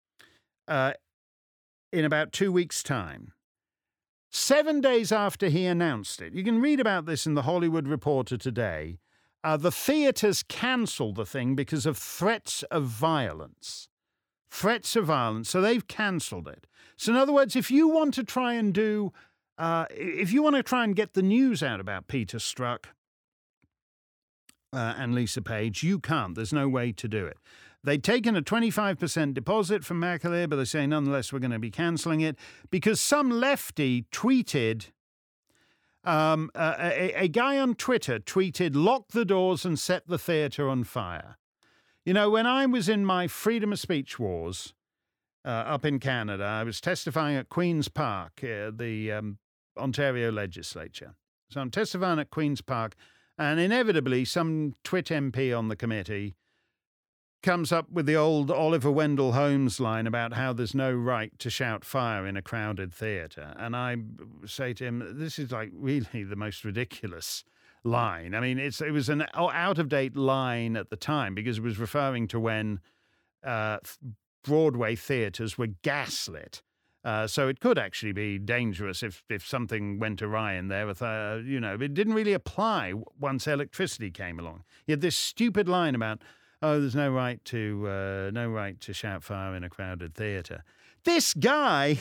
uh, in about two weeks' time. Seven days after he announced it, you can read about this in the Hollywood Reporter today, uh, the theatres cancelled the thing because of threats of violence. Threats of violence, so they've cancelled it. So in other words, if you want to try and do, uh, if you want to try and get the news out about Peter Strzok uh, and Lisa Page, you can't. There's no way to do it. They'd taken a twenty-five percent deposit from Mercury, but they say, nonetheless, we're going to be cancelling it because some lefty tweeted, um, uh, a, a guy on Twitter tweeted, lock the doors and set the theatre on fire. You know, when I was in my freedom of speech wars uh, up in Canada, I was testifying at Queen's Park, uh, the um, Ontario legislature. So I'm testifying at Queen's Park, and inevitably some Twit M P on the committee comes up with the old Oliver Wendell Holmes line about how there's no right to shout fire in a crowded theatre. And I say to him, this is like really the most ridiculous line. I mean, it's it was an out-of-date line at the time because it was referring to when uh, Broadway theatres were gaslit. Uh, so it could actually be dangerous if, if something went awry in there. With, uh, you know, it didn't really apply once electricity came along. You had this stupid line about, oh, there's no right to uh, no right to shout fire in a crowded theatre. This guy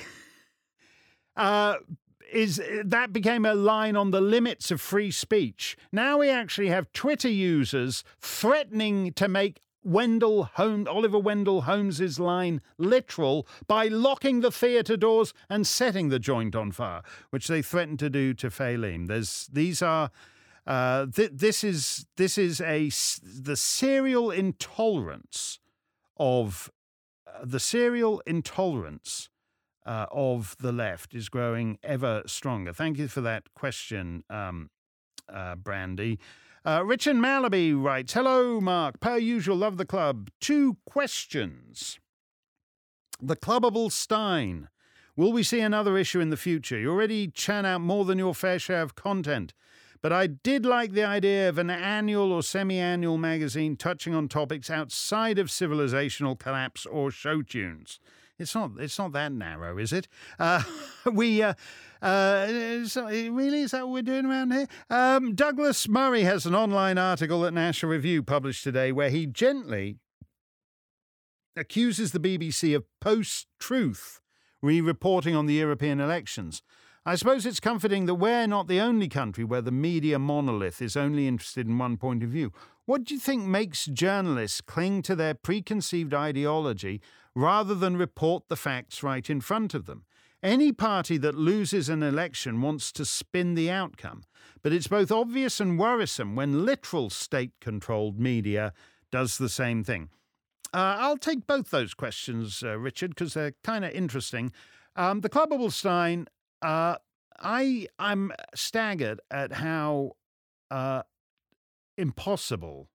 uh, is that became a line on the limits of free speech. Now we actually have Twitter users threatening to make Wendell Holmes, Oliver Wendell Holmes's line literal by locking the theatre doors and setting the joint on fire, which they threatened to do to Phelim. There's these are uh, th- this is this is a the serial intolerance of uh, the serial intolerance uh, of the left is growing ever stronger. Thank you for that question, um, uh, Brandy. Uh, Richard Malaby writes, hello, Mark. Per usual, love the club. Two questions. The Clubbable Stein. Will we see another issue in the future? You already churn out more than your fair share of content. But I did like the idea of an annual or semi-annual magazine touching on topics outside of civilizational collapse or show tunes. It's not It's not that narrow, is it? Uh, we... Uh, Uh, so really, is that what we're doing around here? Um, Douglas Murray has an online article that National Review published today where he gently accuses the B B C of post-truth re-reporting on the European elections. I suppose it's comforting that we're not the only country where the media monolith is only interested in one point of view. What do you think makes journalists cling to their preconceived ideology rather than report the facts right in front of them? Any party that loses an election wants to spin the outcome, but it's both obvious and worrisome when literal state-controlled media does the same thing. Uh, I'll take both those questions, uh, Richard, because they're kind of interesting. Um, the Clubbable Stein, uh, I, I'm staggered at how uh, impossible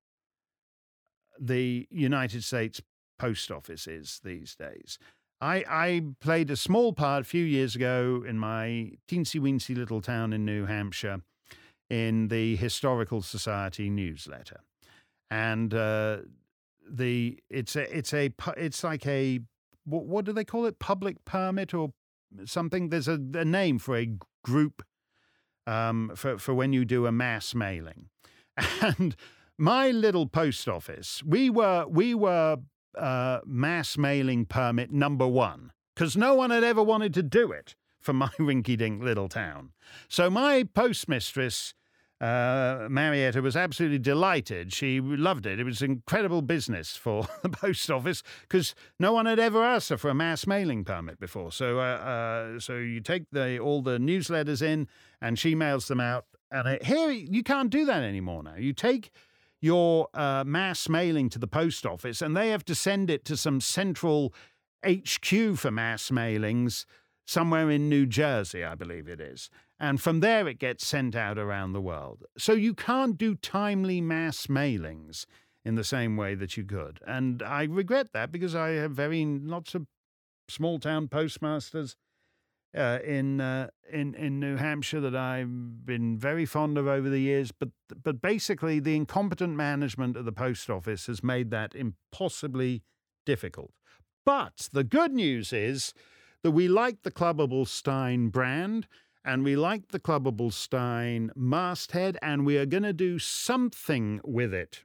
the United States Post Office is these days. I, I played a small part a few years ago in my teensy-weensy little town in New Hampshire in the Historical Society newsletter. And uh, the it's a it's a it's like a what, what do they call it? Public permit or something? There's a, a name for a group um, for for when you do a mass mailing. And my little post office, we were we were. Uh, mass mailing permit number one, because no one had ever wanted to do it for my rinky-dink little town. So my postmistress, uh, Marietta, was absolutely delighted. She loved it. It was incredible business for the post office because no one had ever asked her for a mass mailing permit before. So, uh, uh, so you take the all the newsletters in, and she mails them out. And it, here you can't do that anymore. Now you take your uh, mass mailing to the post office, and they have to send it to some central H Q for mass mailings somewhere in New Jersey, I believe it is. And from there, it gets sent out around the world. So you can't do timely mass mailings in the same way that you could. And I regret that because I have very lots of small-town postmasters Uh, in uh, in in New Hampshire that I've been very fond of over the years, but but basically the incompetent management of the post office has made that impossibly difficult. But the good news is that we like the Clubbable Stein brand, and we like the Clubbable Stein masthead, and we are going to do something with it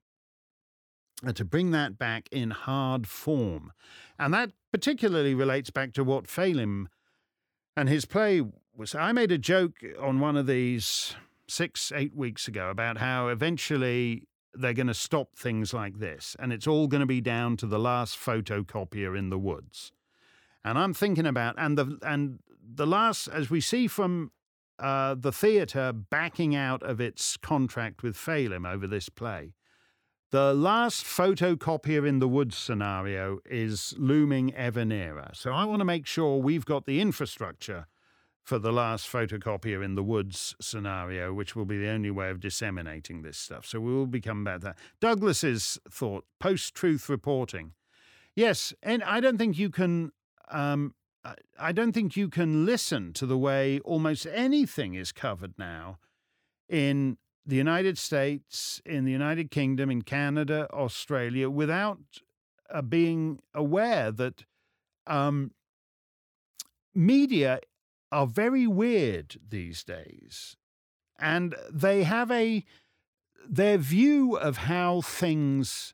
to bring that back in hard form, and that particularly relates back to what Phelim and his play was. I made a joke on one of these six, eight weeks ago about how eventually they're going to stop things like this, and it's all going to be down to the last photocopier in the woods. And I'm thinking about, and the and the last, as we see from uh, the theatre backing out of its contract with Phelim over this play, the last photocopier in the woods scenario is looming ever nearer. So I want to make sure we've got the infrastructure for the last photocopier in the woods scenario, which will be the only way of disseminating this stuff. So we will become back to that. Douglas's thought, post-truth reporting. Yes, and I don't think you can... Um, I don't think you can listen to the way almost anything is covered now in the United States, in the United Kingdom, in Canada, Australia, without uh, being aware that um, media are very weird these days. And they have a, their view of how things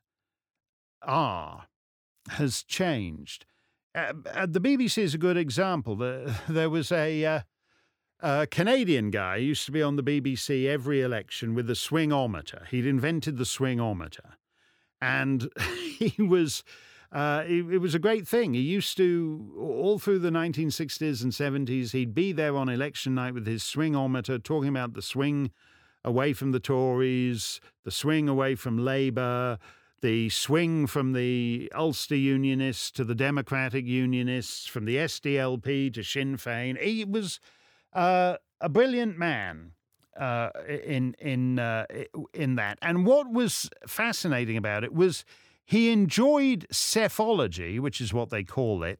are has changed. Uh, uh, the B B C is a good example. The, there was a... Uh, A Canadian guy used to be on the B B C every election with the swingometer. He'd invented the swingometer. And he was, uh, it, it was a great thing. He used to, all through the nineteen sixties and seventies, he'd be there on election night with his swingometer talking about the swing away from the Tories, the swing away from Labour, the swing from the Ulster Unionists to the Democratic Unionists, from the S D L P to Sinn Féin. He was... Uh, a brilliant man uh, in in uh, in that. And what was fascinating about it was he enjoyed psephology, which is what they call it,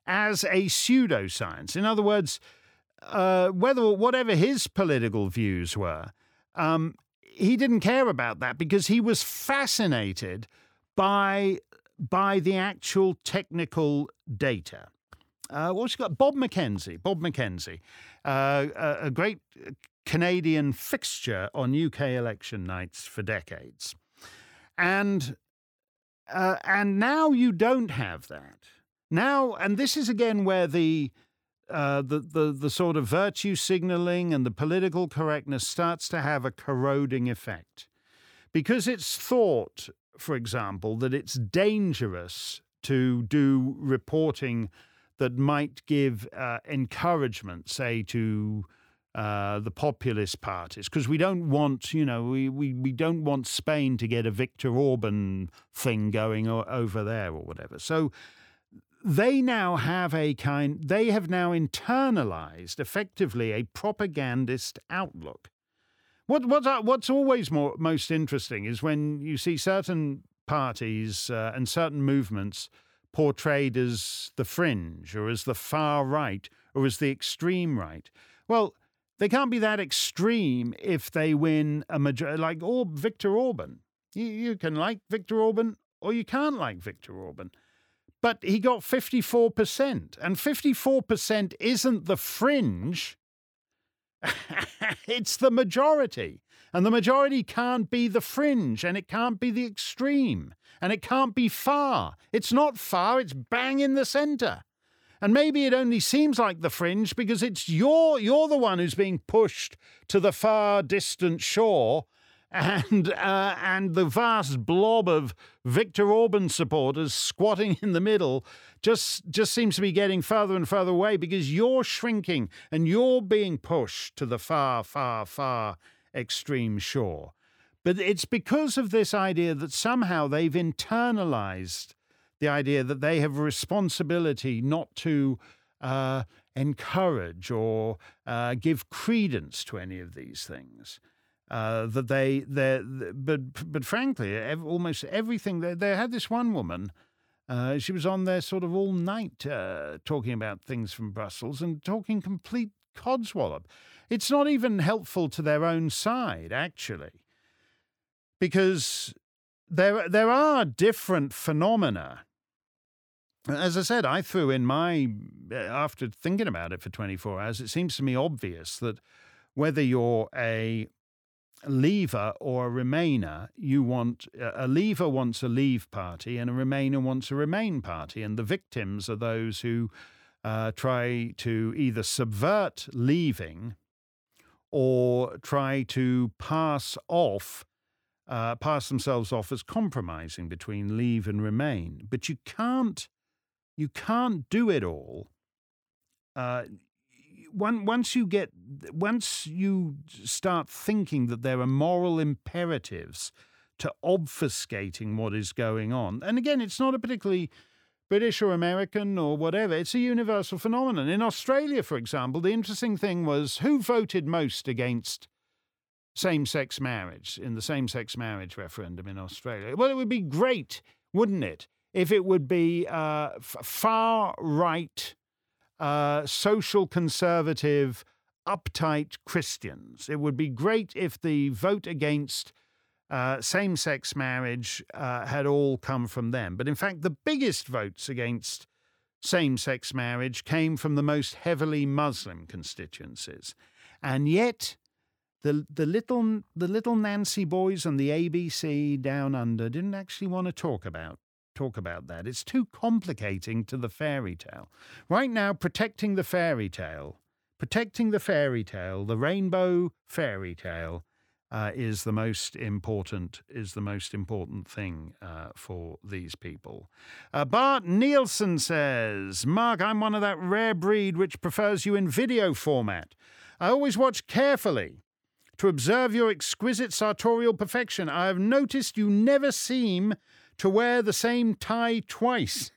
as a pseudoscience. In other words, uh, whether whatever his political views were, um, he didn't care about that because he was fascinated by by the actual technical data. Uh, what's he got? Bob McKenzie. Bob McKenzie, uh, a, a great Canadian fixture on U K election nights for decades, and uh, and now you don't have that. Now, and this is again where the uh, the the the sort of virtue signaling and the political correctness starts to have a corroding effect, because it's thought, for example, that it's dangerous to do reporting that might give uh, encouragement, say, to uh, the populist parties, because we don't want, you know, we, we, we don't want Spain to get a Viktor Orban thing going o- over there or whatever. So they now have a kind, they have now internalized effectively a propagandist outlook. What, what's, what's always more, most interesting is when you see certain parties uh, and certain movements portrayed as the fringe or as the far right or as the extreme right. Well, they can't be that extreme if they win a majority, like or Viktor Orban. You, you can like Viktor Orban or you can't like Viktor Orban. But he got fifty-four percent, and fifty-four percent isn't the fringe. It's the majority. And the majority can't be the fringe, and it can't be the extreme, and it can't be far. It's not far, it's bang in the centre. And maybe it only seems like the fringe because it's you're, you're the one who's being pushed to the far distant shore, and uh, and the vast blob of Viktor Orban supporters squatting in the middle just just seems to be getting further and further away because you're shrinking and you're being pushed to the far, far, far extreme shore. But it's because of this idea that somehow they've internalized the idea that they have a responsibility not to uh, encourage or uh, give credence to any of these things. Uh, that they, they, but but frankly, ev- almost everything. They, they had this one woman. Uh, she was on there sort of all night uh, talking about things from Brussels and talking complete codswallop. It's not even helpful to their own side, actually, because there there are different phenomena. As I said, I threw in my, after thinking about it for twenty-four hours, it seems to me obvious that whether you're a Leaver or a Remainer, you want a Leaver wants a Leave party and a Remainer wants a Remain party, and the victims are those who uh, try to either subvert leaving or try to pass off, uh, pass themselves off as compromising between Leave and Remain. But you can't, you can't do it all. Uh, Once you get, once you start thinking that there are moral imperatives to obfuscating what is going on, and again, it's not a particularly British or American or whatever, it's a universal phenomenon. In Australia, for example, the interesting thing was who voted most against same-sex marriage in the same-sex marriage referendum in Australia. Well, it would be great, wouldn't it, if it would be uh, f- far-right, Uh, social conservative, uptight Christians. It would be great if the vote against uh, same-sex marriage uh, had all come from them. But in fact, the biggest votes against same-sex marriage came from the most heavily Muslim constituencies. And yet, the the little the little Nancy boys on the A B C down under didn't actually want to talk about talk about that. It's too complicating to the fairy tale. Right now, protecting the fairy tale, protecting the fairy tale, the rainbow fairy tale, uh, is the most important is the most important thing uh, for these people. Uh, Bart Nielsen says, Mark, I'm one of that rare breed which prefers you in video format. I always watch carefully to observe your exquisite sartorial perfection. I have noticed you never seem to wear the same tie twice.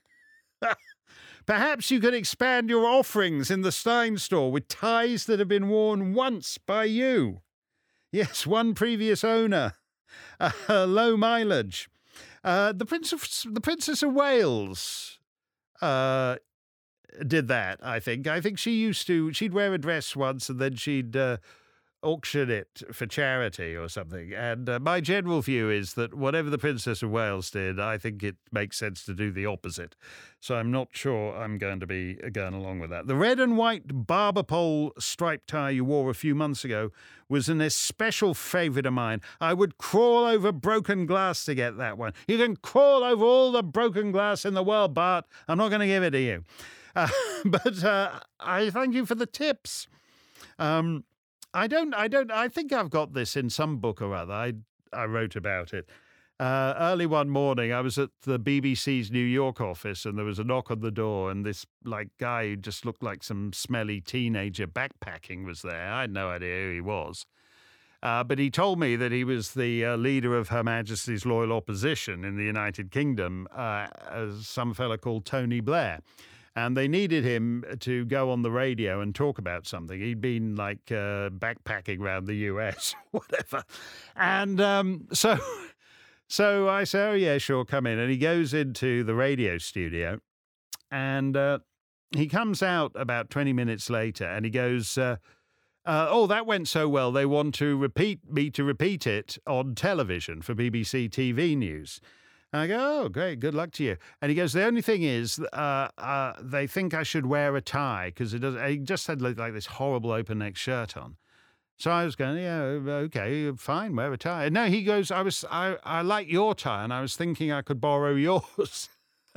Perhaps you could expand your offerings in the Stein store with ties that have been worn once by you. Yes, one previous owner. Uh, low mileage. Uh, the Prince of the Princess of Wales uh, did that, I think. I think she used to, she'd wear a dress once and then she'd uh, auction it for charity or something. And uh, my general view is that whatever the Princess of Wales did, I think it makes sense to do the opposite. So I'm not sure I'm going to be going along with that. The red and white barber pole striped tie you wore a few months ago was an especial favourite of mine. I would crawl over broken glass to get that one. You can crawl over all the broken glass in the world, Bart. I'm not going to give it to you. Uh, but uh, I thank you for the tips. Um... I don't, I don't, I think I've got this in some book or other. I, I wrote about it. Uh, early one morning, I was at the B B C's New York office and there was a knock on the door and this like guy who just looked like some smelly teenager backpacking was there. I had no idea who he was. Uh, but he told me that he was the uh, leader of Her Majesty's Loyal Opposition in the United Kingdom, uh, some fella called Tony Blair. And they needed him to go on the radio and talk about something. He'd been like uh, backpacking around the U S, whatever. And um, so, so I say, oh, yeah, sure, come in. And he goes into the radio studio and uh, he comes out about twenty minutes later and he goes, uh, uh, oh, that went so well. They want to repeat me to repeat it on television for B B C T V News. I go, oh, great, good luck to you. And he goes, the only thing is, uh, uh, they think I should wear a tie because it does. He just had like, like this horrible open neck shirt on. So I was going, yeah, okay, fine, wear a tie. No, he goes, I was, I, I like your tie, and I was thinking I could borrow yours.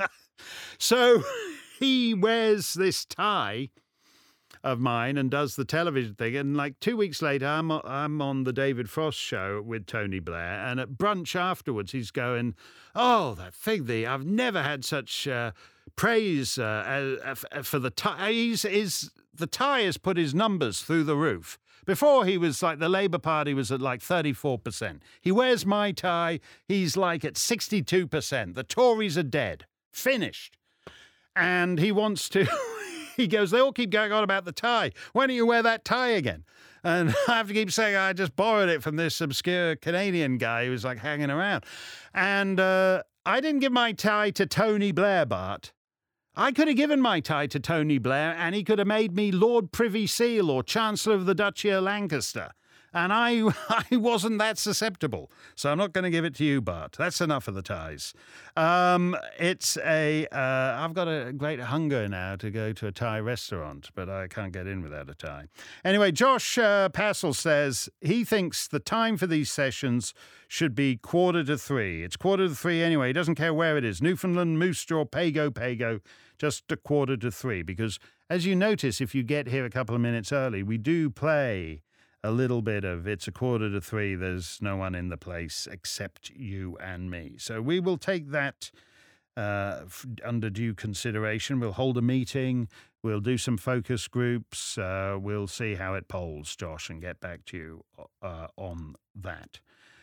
So he wears this tie of mine and does the television thing. And like two weeks later, I'm I'm on the David Frost show with Tony Blair. And at brunch afterwards, he's going, oh, that thing, the I've never had such uh, praise uh, uh, for the tie. He's, is, the tie has put his numbers through the roof. Before he was like, the Labour Party was at like thirty-four percent. He wears my tie. He's like at sixty-two percent. The Tories are dead. Finished. And he wants to... He goes, they all keep going on about the tie. Why don't you wear that tie again? And I have to keep saying, I just borrowed it from this obscure Canadian guy who was like hanging around. And uh, I didn't give my tie to Tony Blair, Bart. I could have given my tie to Tony Blair and he could have made me Lord Privy Seal or Chancellor of the Duchy of Lancaster. And I I wasn't that susceptible. So I'm not going to give it to you, Bart. That's enough of the ties. Um, it's a, uh, I've got a great hunger now to go to a Thai restaurant, but I can't get in without a tie. Anyway, Josh uh, Passel says he thinks the time for these sessions should be quarter to three. It's quarter to three anyway. He doesn't care where it is. Newfoundland, Moose Jaw, Pago, Pago, just a quarter to three. Because as you notice, if you get here a couple of minutes early, we do play a little bit of it's a quarter to three, there's no one in the place except you and me. So we will take that uh, under due consideration. We'll hold a meeting. We'll do some focus groups. Uh, we'll see how it polls, Josh, and get back to you uh, on that.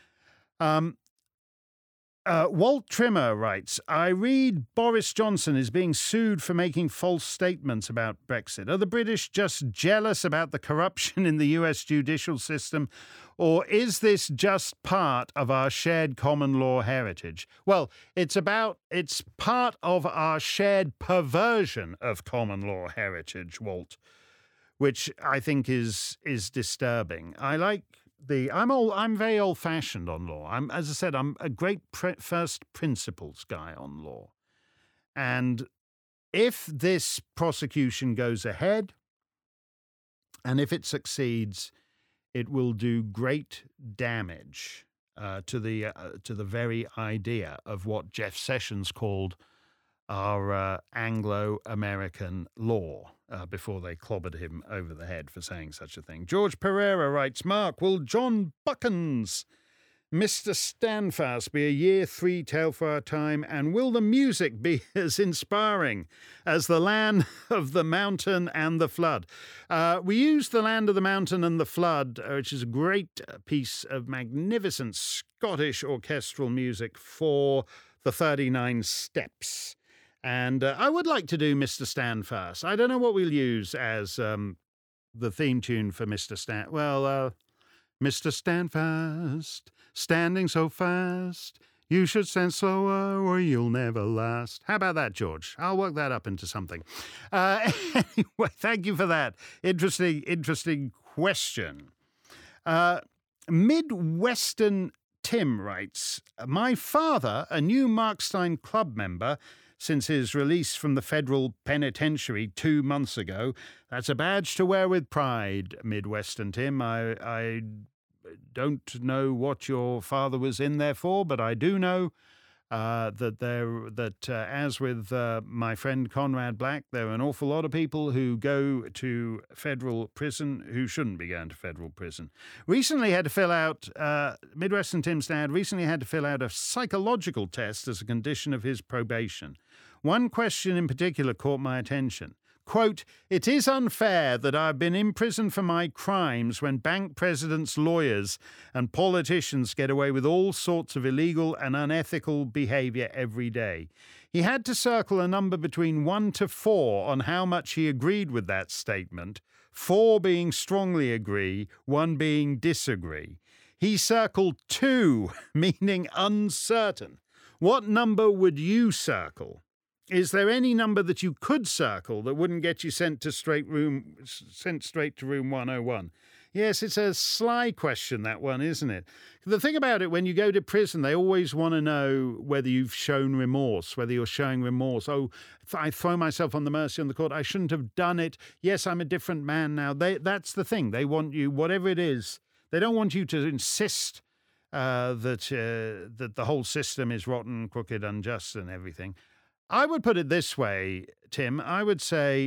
Um, Uh, Walt Trimmer writes, I read Boris Johnson is being sued for making false statements about Brexit. Are the British just jealous about the corruption in the U S judicial system, or is this just part of our shared common law heritage? Well, it's about, it's part of our shared perversion of common law heritage, Walt, which I think is is disturbing. I like The, I'm all, I'm very old-fashioned on law. I'm, as I said, I'm a great pre- first principles guy on law. And if this prosecution goes ahead, and if it succeeds, it will do great damage uh, to the uh, to the very idea of what Jeff Sessions called our uh, Anglo-American law. Uh, before they clobbered him over the head for saying such a thing. George Pereira writes, Mark, will John Buchan's Mister Standfast be a year three tale for our time, and will the music be as inspiring as The Land of the Mountain and the Flood? Uh, we used The Land of the Mountain and the Flood, uh, which is a great piece of magnificent Scottish orchestral music for the thirty-nine Steps. And uh, I would like to do Mister Standfast. I don't know what we'll use as um, the theme tune for Mister Stand. Well, uh, Mister Standfast, standing so fast, You should stand slower or you'll never last. How about that, George? I'll work that up into something. Uh, anyway, thank you for that. Interesting, interesting question. Uh, Midwestern Tim writes, my father, a new Mark Stein Club member since his release from the federal penitentiary two months ago. That's a badge to wear with pride, Midwestern Tim. I, I don't know what your father was in there for, but I do know uh, that there that uh, as with uh, my friend Conrad Black, there are an awful lot of people who go to federal prison who shouldn't be going to federal prison. Recently had to fill out, uh, Midwestern Tim's dad recently had to fill out a psychological test as a condition of his probation. One question in particular caught my attention. Quote, it is unfair that I've been imprisoned for my crimes when bank presidents, lawyers, and politicians get away with all sorts of illegal and unethical behavior every day. He had to circle a number between one to four on how much he agreed with that statement, four being strongly agree, one being disagree. He circled two, meaning uncertain. What number would you circle? Is there any number that you could circle that wouldn't get you sent to straight room, sent straight to room one oh one? Yes, it's a sly question, that one, isn't it? The thing about it, when you go to prison, they always want to know whether you've shown remorse, whether you're showing remorse. Oh, I throw myself on the mercy on the court. I shouldn't have done it. Yes, I'm a different man now. They, that's the thing. They want you, whatever it is, they don't want you to insist uh, that uh, that the whole system is rotten, crooked, unjust, and everything. I would put it this way, Tim. I would say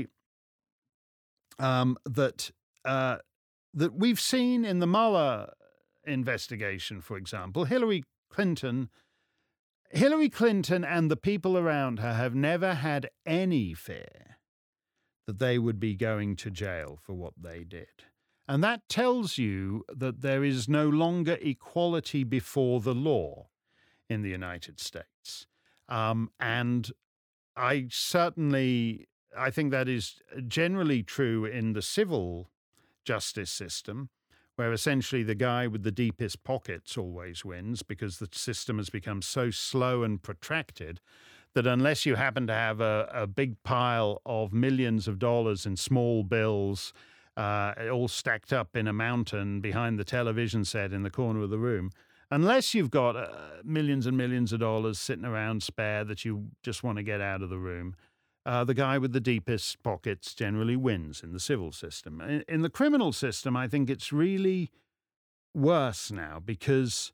um, that uh, that we've seen in the Mueller investigation, for example, Hillary Clinton, Hillary Clinton and the people around her have never had any fear that they would be going to jail for what they did. And that tells you that there is no longer equality before the law in the United States. Um, and I certainly, I think that is generally true in the civil justice system, where essentially the guy with the deepest pockets always wins because the system has become so slow and protracted that unless you happen to have a, a big pile of millions of dollars in small bills, uh, all stacked up in a mountain behind the television set in the corner of the room, unless you've got uh, millions and millions of dollars sitting around spare that you just want to get out of the room, uh, the guy with the deepest pockets generally wins in the civil system. In, in the criminal system, I think it's really worse now because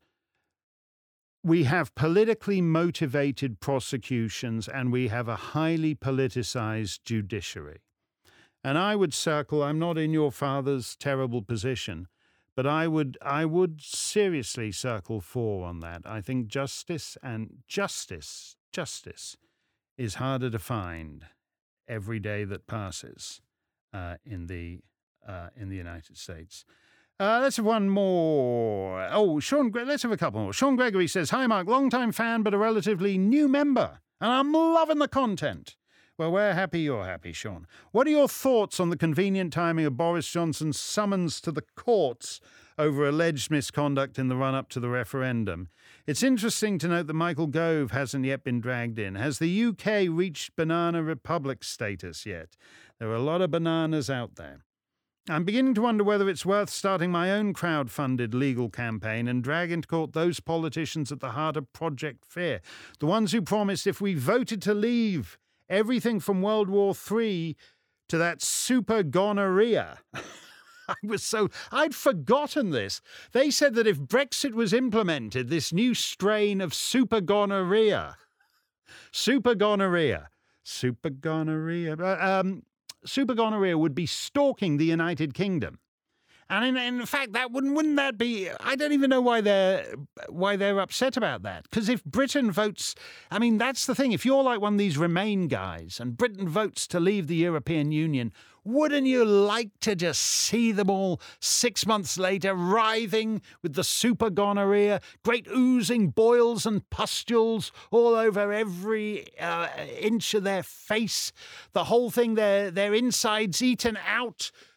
we have politically motivated prosecutions and we have a highly politicized judiciary. And I would circle, I'm not in your father's terrible position, but I would I would seriously circle four on that. I think justice and justice, justice is harder to find every day that passes uh, in the uh, in the United States. Uh, let's have one more. Oh, Sean, let's have a couple more. Sean Gregory says, hi, Mark, long-time fan, but a relatively new member, and I'm loving the content. Well, we're happy you're happy, Sean. What are your thoughts on the convenient timing of Boris Johnson's summons to the courts over alleged misconduct in the run-up to the referendum? It's interesting to note that Michael Gove hasn't yet been dragged in. Has the U K reached banana republic status yet? There are a lot of bananas out there. I'm beginning to wonder whether it's worth starting my own crowd-funded legal campaign and drag into court those politicians at the heart of Project Fear, the ones who promised if we voted to leave everything from World War Three to that super gonorrhea. I was so, I'd forgotten this. They said that if Brexit was implemented, this new strain of super gonorrhea, super gonorrhea, super gonorrhea, um, super gonorrhea would be stalking the United Kingdom. And in, in fact, that wouldn't wouldn't that be? I don't even know why they're why they're upset about that. Because if Britain votes, I mean, that's the thing. If you're like one of these Remain guys, and Britain votes to leave the European Union, wouldn't you like to just see them all six months later writhing with the super gonorrhea, great oozing boils and pustules all over every uh, inch of their face, the whole thing, their their insides eaten out with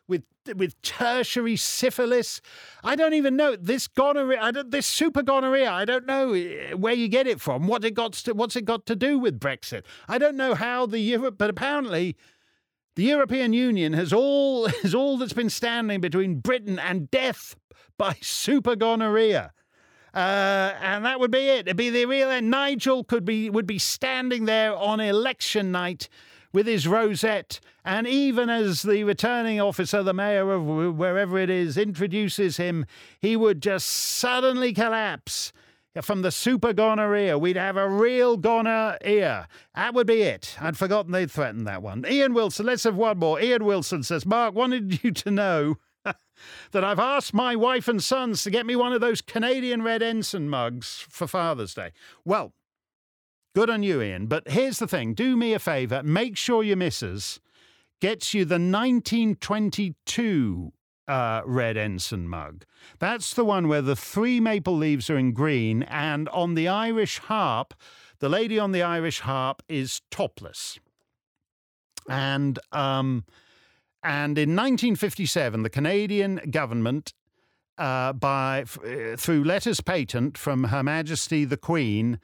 with tertiary syphilis. I don't even know this gonorrhea. I don't, this super gonorrhea. I don't know where you get it from. What it got to, what's it got to do with Brexit? I don't know how the Europe, but apparently the European Union has all is all that's been standing between Britain and death by super gonorrhea. Uh, and that would be it. It'd be the real end. Nigel could be would be standing there on election night with his rosette, and even as the returning officer, the mayor of wherever it is, introduces him, he would just suddenly collapse from the super gonorrhea. We'd have a real gonorrhea. That would be it. I'd forgotten they'd threatened that one. Ian Wilson, let's have one more. Ian Wilson says, Mark, wanted you to know that I've asked my wife and sons to get me one of those Canadian Red Ensign mugs for Father's Day. Well, good on you, Ian. But here's the thing. Do me a favour. Make sure your missus gets you the nineteen twenty-two uh, Red Ensign mug. That's the one where the three maple leaves are in green, and on the Irish harp, the lady on the Irish harp is topless. And um, and in nineteen fifty-seven, the Canadian government, uh, by uh, through letters patent from Her Majesty the Queen,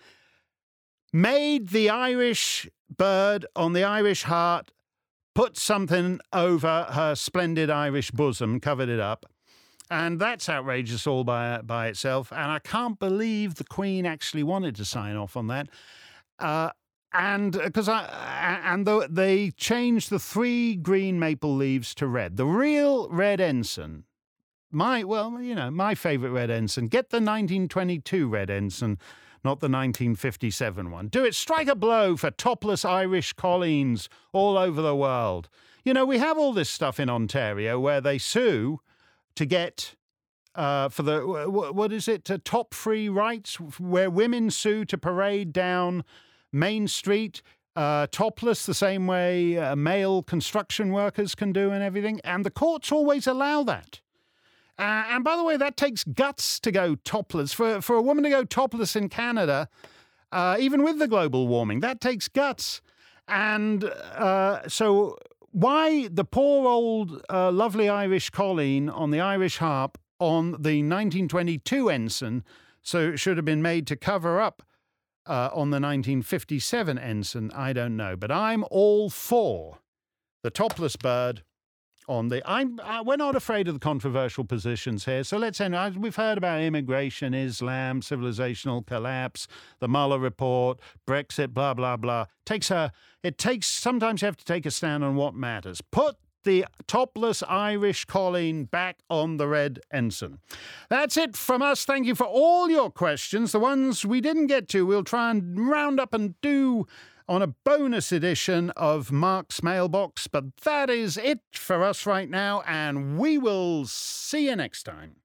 made the Irish bird on the Irish heart put something over her splendid Irish bosom, covered it up. And that's outrageous all by by itself. And I can't believe the Queen actually wanted to sign off on that. Uh, and because I and the, they changed the three green maple leaves to red. The real Red Ensign, my well, you know, my favourite Red Ensign. Get the nineteen twenty-two Red Ensign, not the nineteen fifty-seven one. Do it. Strike a blow for topless Irish colleens all over the world. You know, we have all this stuff in Ontario where they sue to get, uh, for the, what is it, uh, top free rights, where women sue to parade down Main Street, uh, topless, the same way uh, male construction workers can do and everything. And the courts always allow that. Uh, and by the way, that takes guts to go topless. For for a woman to go topless in Canada, uh, even with the global warming, that takes guts. And uh, so why the poor old uh, lovely Irish colleen on the Irish harp on the nineteen twenty-two ensign, so it should have been made to cover up uh, on the nineteen fifty-seven ensign, I don't know. But I'm all for the topless bird on the, I'm, uh, we're not afraid of the controversial positions here. So let's end. We've heard about immigration, Islam, civilizational collapse, the Mueller report, Brexit, blah, blah, blah. Takes a, it takes, sometimes you have to take a stand on what matters. Put the topless Irish colleen back on the Red Ensign. That's it from us. Thank you for all your questions. The ones we didn't get to, we'll try and round up and do on a bonus edition of Mark's Mailbox. But that is it for us right now, and we will see you next time.